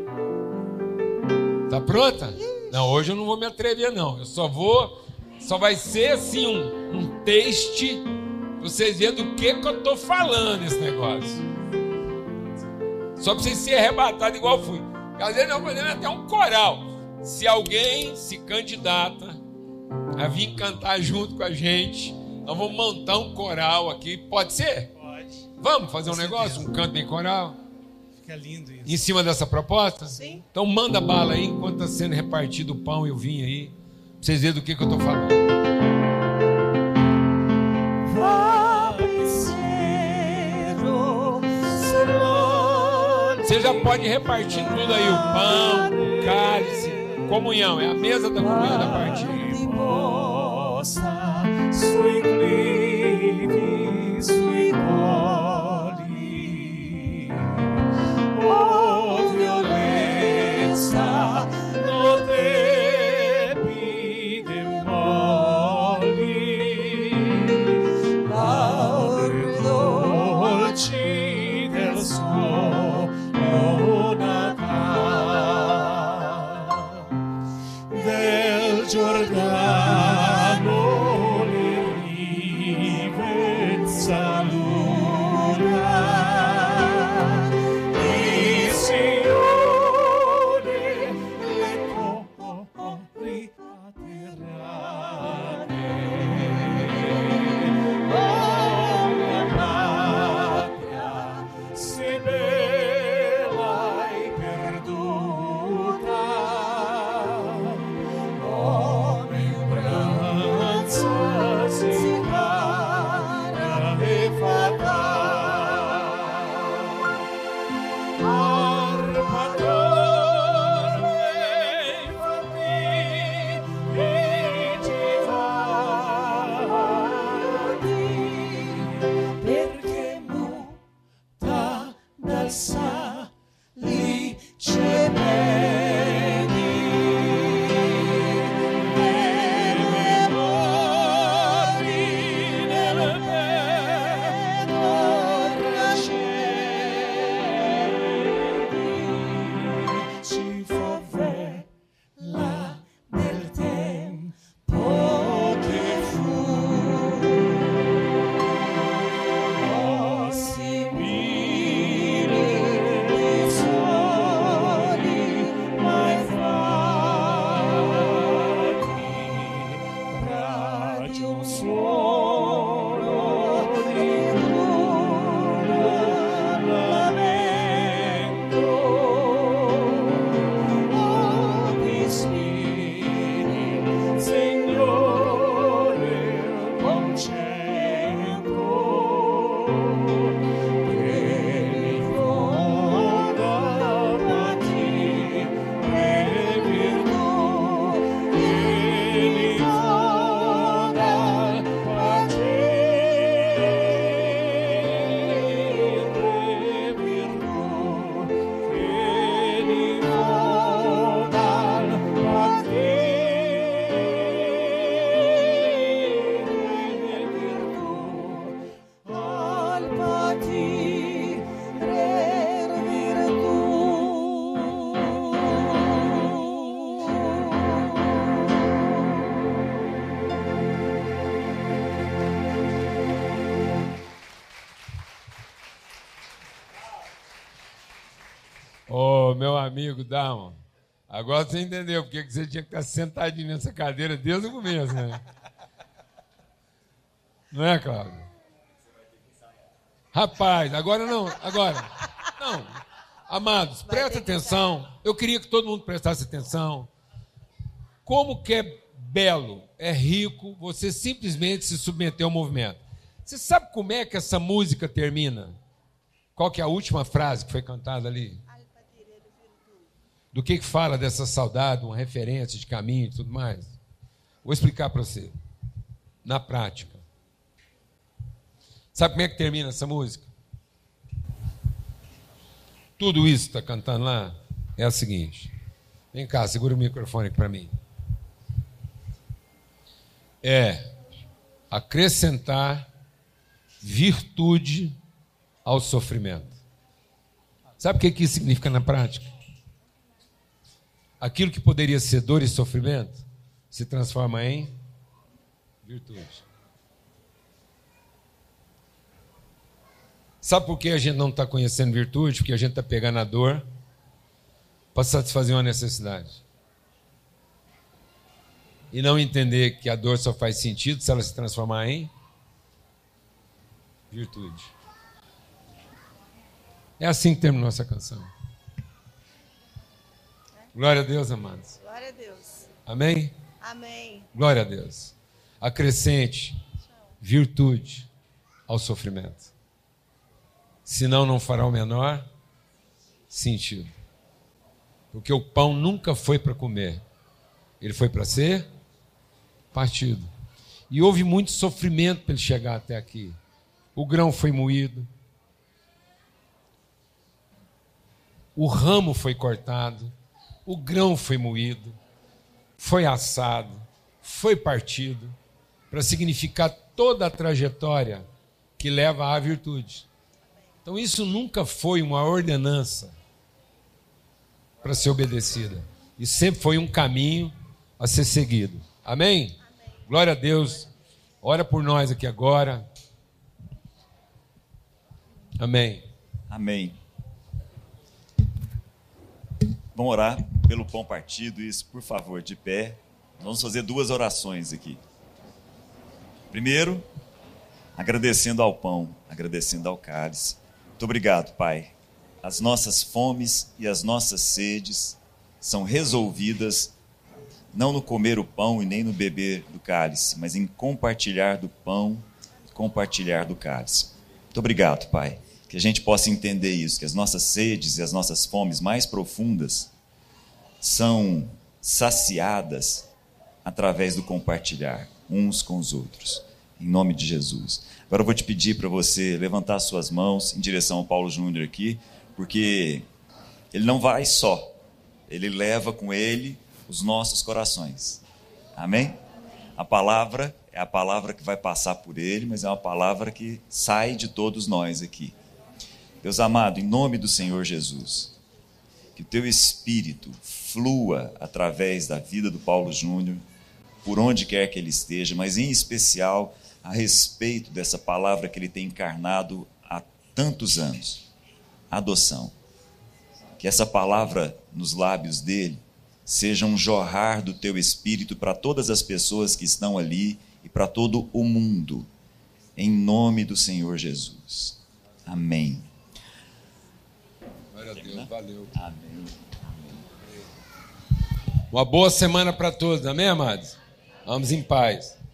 Tá pronta? Não, hoje eu não vou me atrever não, eu só vai ser assim um teste, pra vocês verem do que eu tô falando esse negócio. Só para vocês serem arrebatados igual eu fui. Às vezes nós fazemos até um coral. Se alguém se candidata a vir cantar junto com a gente, nós vamos montar um coral aqui. Pode ser? Pode. Vamos fazer um negócio? Um canto bem coral? Fica lindo isso. Em cima dessa proposta? Sim. Então manda bala aí enquanto está sendo repartido o pão e o vinho aí. Pra vocês verem do que eu estou falando. Você já pode repartir tudo aí, o pão, o cálice, comunhão, é a mesa da comunhão da partida. Sui clivi, sui poli, o violenza, no te pidemoli, laure dolci del suo del Giordano le rive saluta, il Sione le copri atterrate. Oh mia patria, se bella e perduta, oh mio meu amigo Dalma, agora você entendeu porque que você tinha que estar sentadinho nessa cadeira desde o começo, né? Não é, Cláudio? Rapaz, agora não. Amados, presta atenção. Eu queria que todo mundo prestasse atenção. Como que é belo, é rico, você simplesmente se submeter ao movimento. Você sabe como é que essa música termina? Qual que é a última frase que foi cantada ali? Do que fala dessa saudade, uma referência de caminho e tudo mais? Vou explicar para você. Na prática. Sabe como é que termina essa música? Tudo isso que está cantando lá é o seguinte. Vem cá, segura o microfone aqui para mim. É acrescentar virtude ao sofrimento. Sabe o que isso significa na prática? Aquilo que poderia ser dor e sofrimento se transforma em virtude. Sabe por que a gente não está conhecendo virtude? Porque a gente está pegando a dor para satisfazer uma necessidade. E não entender que a dor só faz sentido se ela se transformar em virtude. É assim que terminou essa canção. Glória a Deus, amados. Glória a Deus. Amém? Amém. Glória a Deus. Acrescente virtude ao sofrimento. Senão não fará o menor sentido. Porque o pão nunca foi para comer. Ele foi para ser partido. E houve muito sofrimento para ele chegar até aqui. O grão foi moído. O ramo foi cortado. O grão foi moído. Foi assado. Foi partido. Para significar toda a trajetória que leva à virtude. Então isso nunca foi uma ordenança para ser obedecida. E sempre foi um caminho a ser seguido. Amém? Amém. Glória a Deus. Ora por nós aqui agora. Amém. Amém. Vamos orar pelo pão partido. Isso, por favor, de pé. Vamos fazer 2 orações aqui. Primeiro, agradecendo ao pão, agradecendo ao cálice. Muito obrigado, Pai. As nossas fomes e as nossas sedes são resolvidas não no comer o pão e nem no beber do cálice, mas em compartilhar do pão e compartilhar do cálice. Muito obrigado, Pai. Que a gente possa entender isso, que as nossas sedes e as nossas fomes mais profundas são saciadas através do compartilhar uns com os outros. Em nome de Jesus. Agora eu vou te pedir para você levantar suas mãos em direção ao Paulo Júnior aqui, porque ele não vai só, ele leva com ele os nossos corações. Amém? A palavra é a palavra que vai passar por ele, mas é uma palavra que sai de todos nós aqui. Deus amado, em nome do Senhor Jesus, que o teu Espírito flua através da vida do Paulo Júnior, por onde quer que ele esteja, mas em especial a respeito dessa palavra que ele tem encarnado há tantos anos, adoção. Que essa palavra nos lábios dele seja um jorrar do teu Espírito para todas as pessoas que estão ali e para todo o mundo, em nome do Senhor Jesus. Amém. Glória a Deus, valeu. Amém. Uma boa semana para todos, amém, amados? Vamos em paz.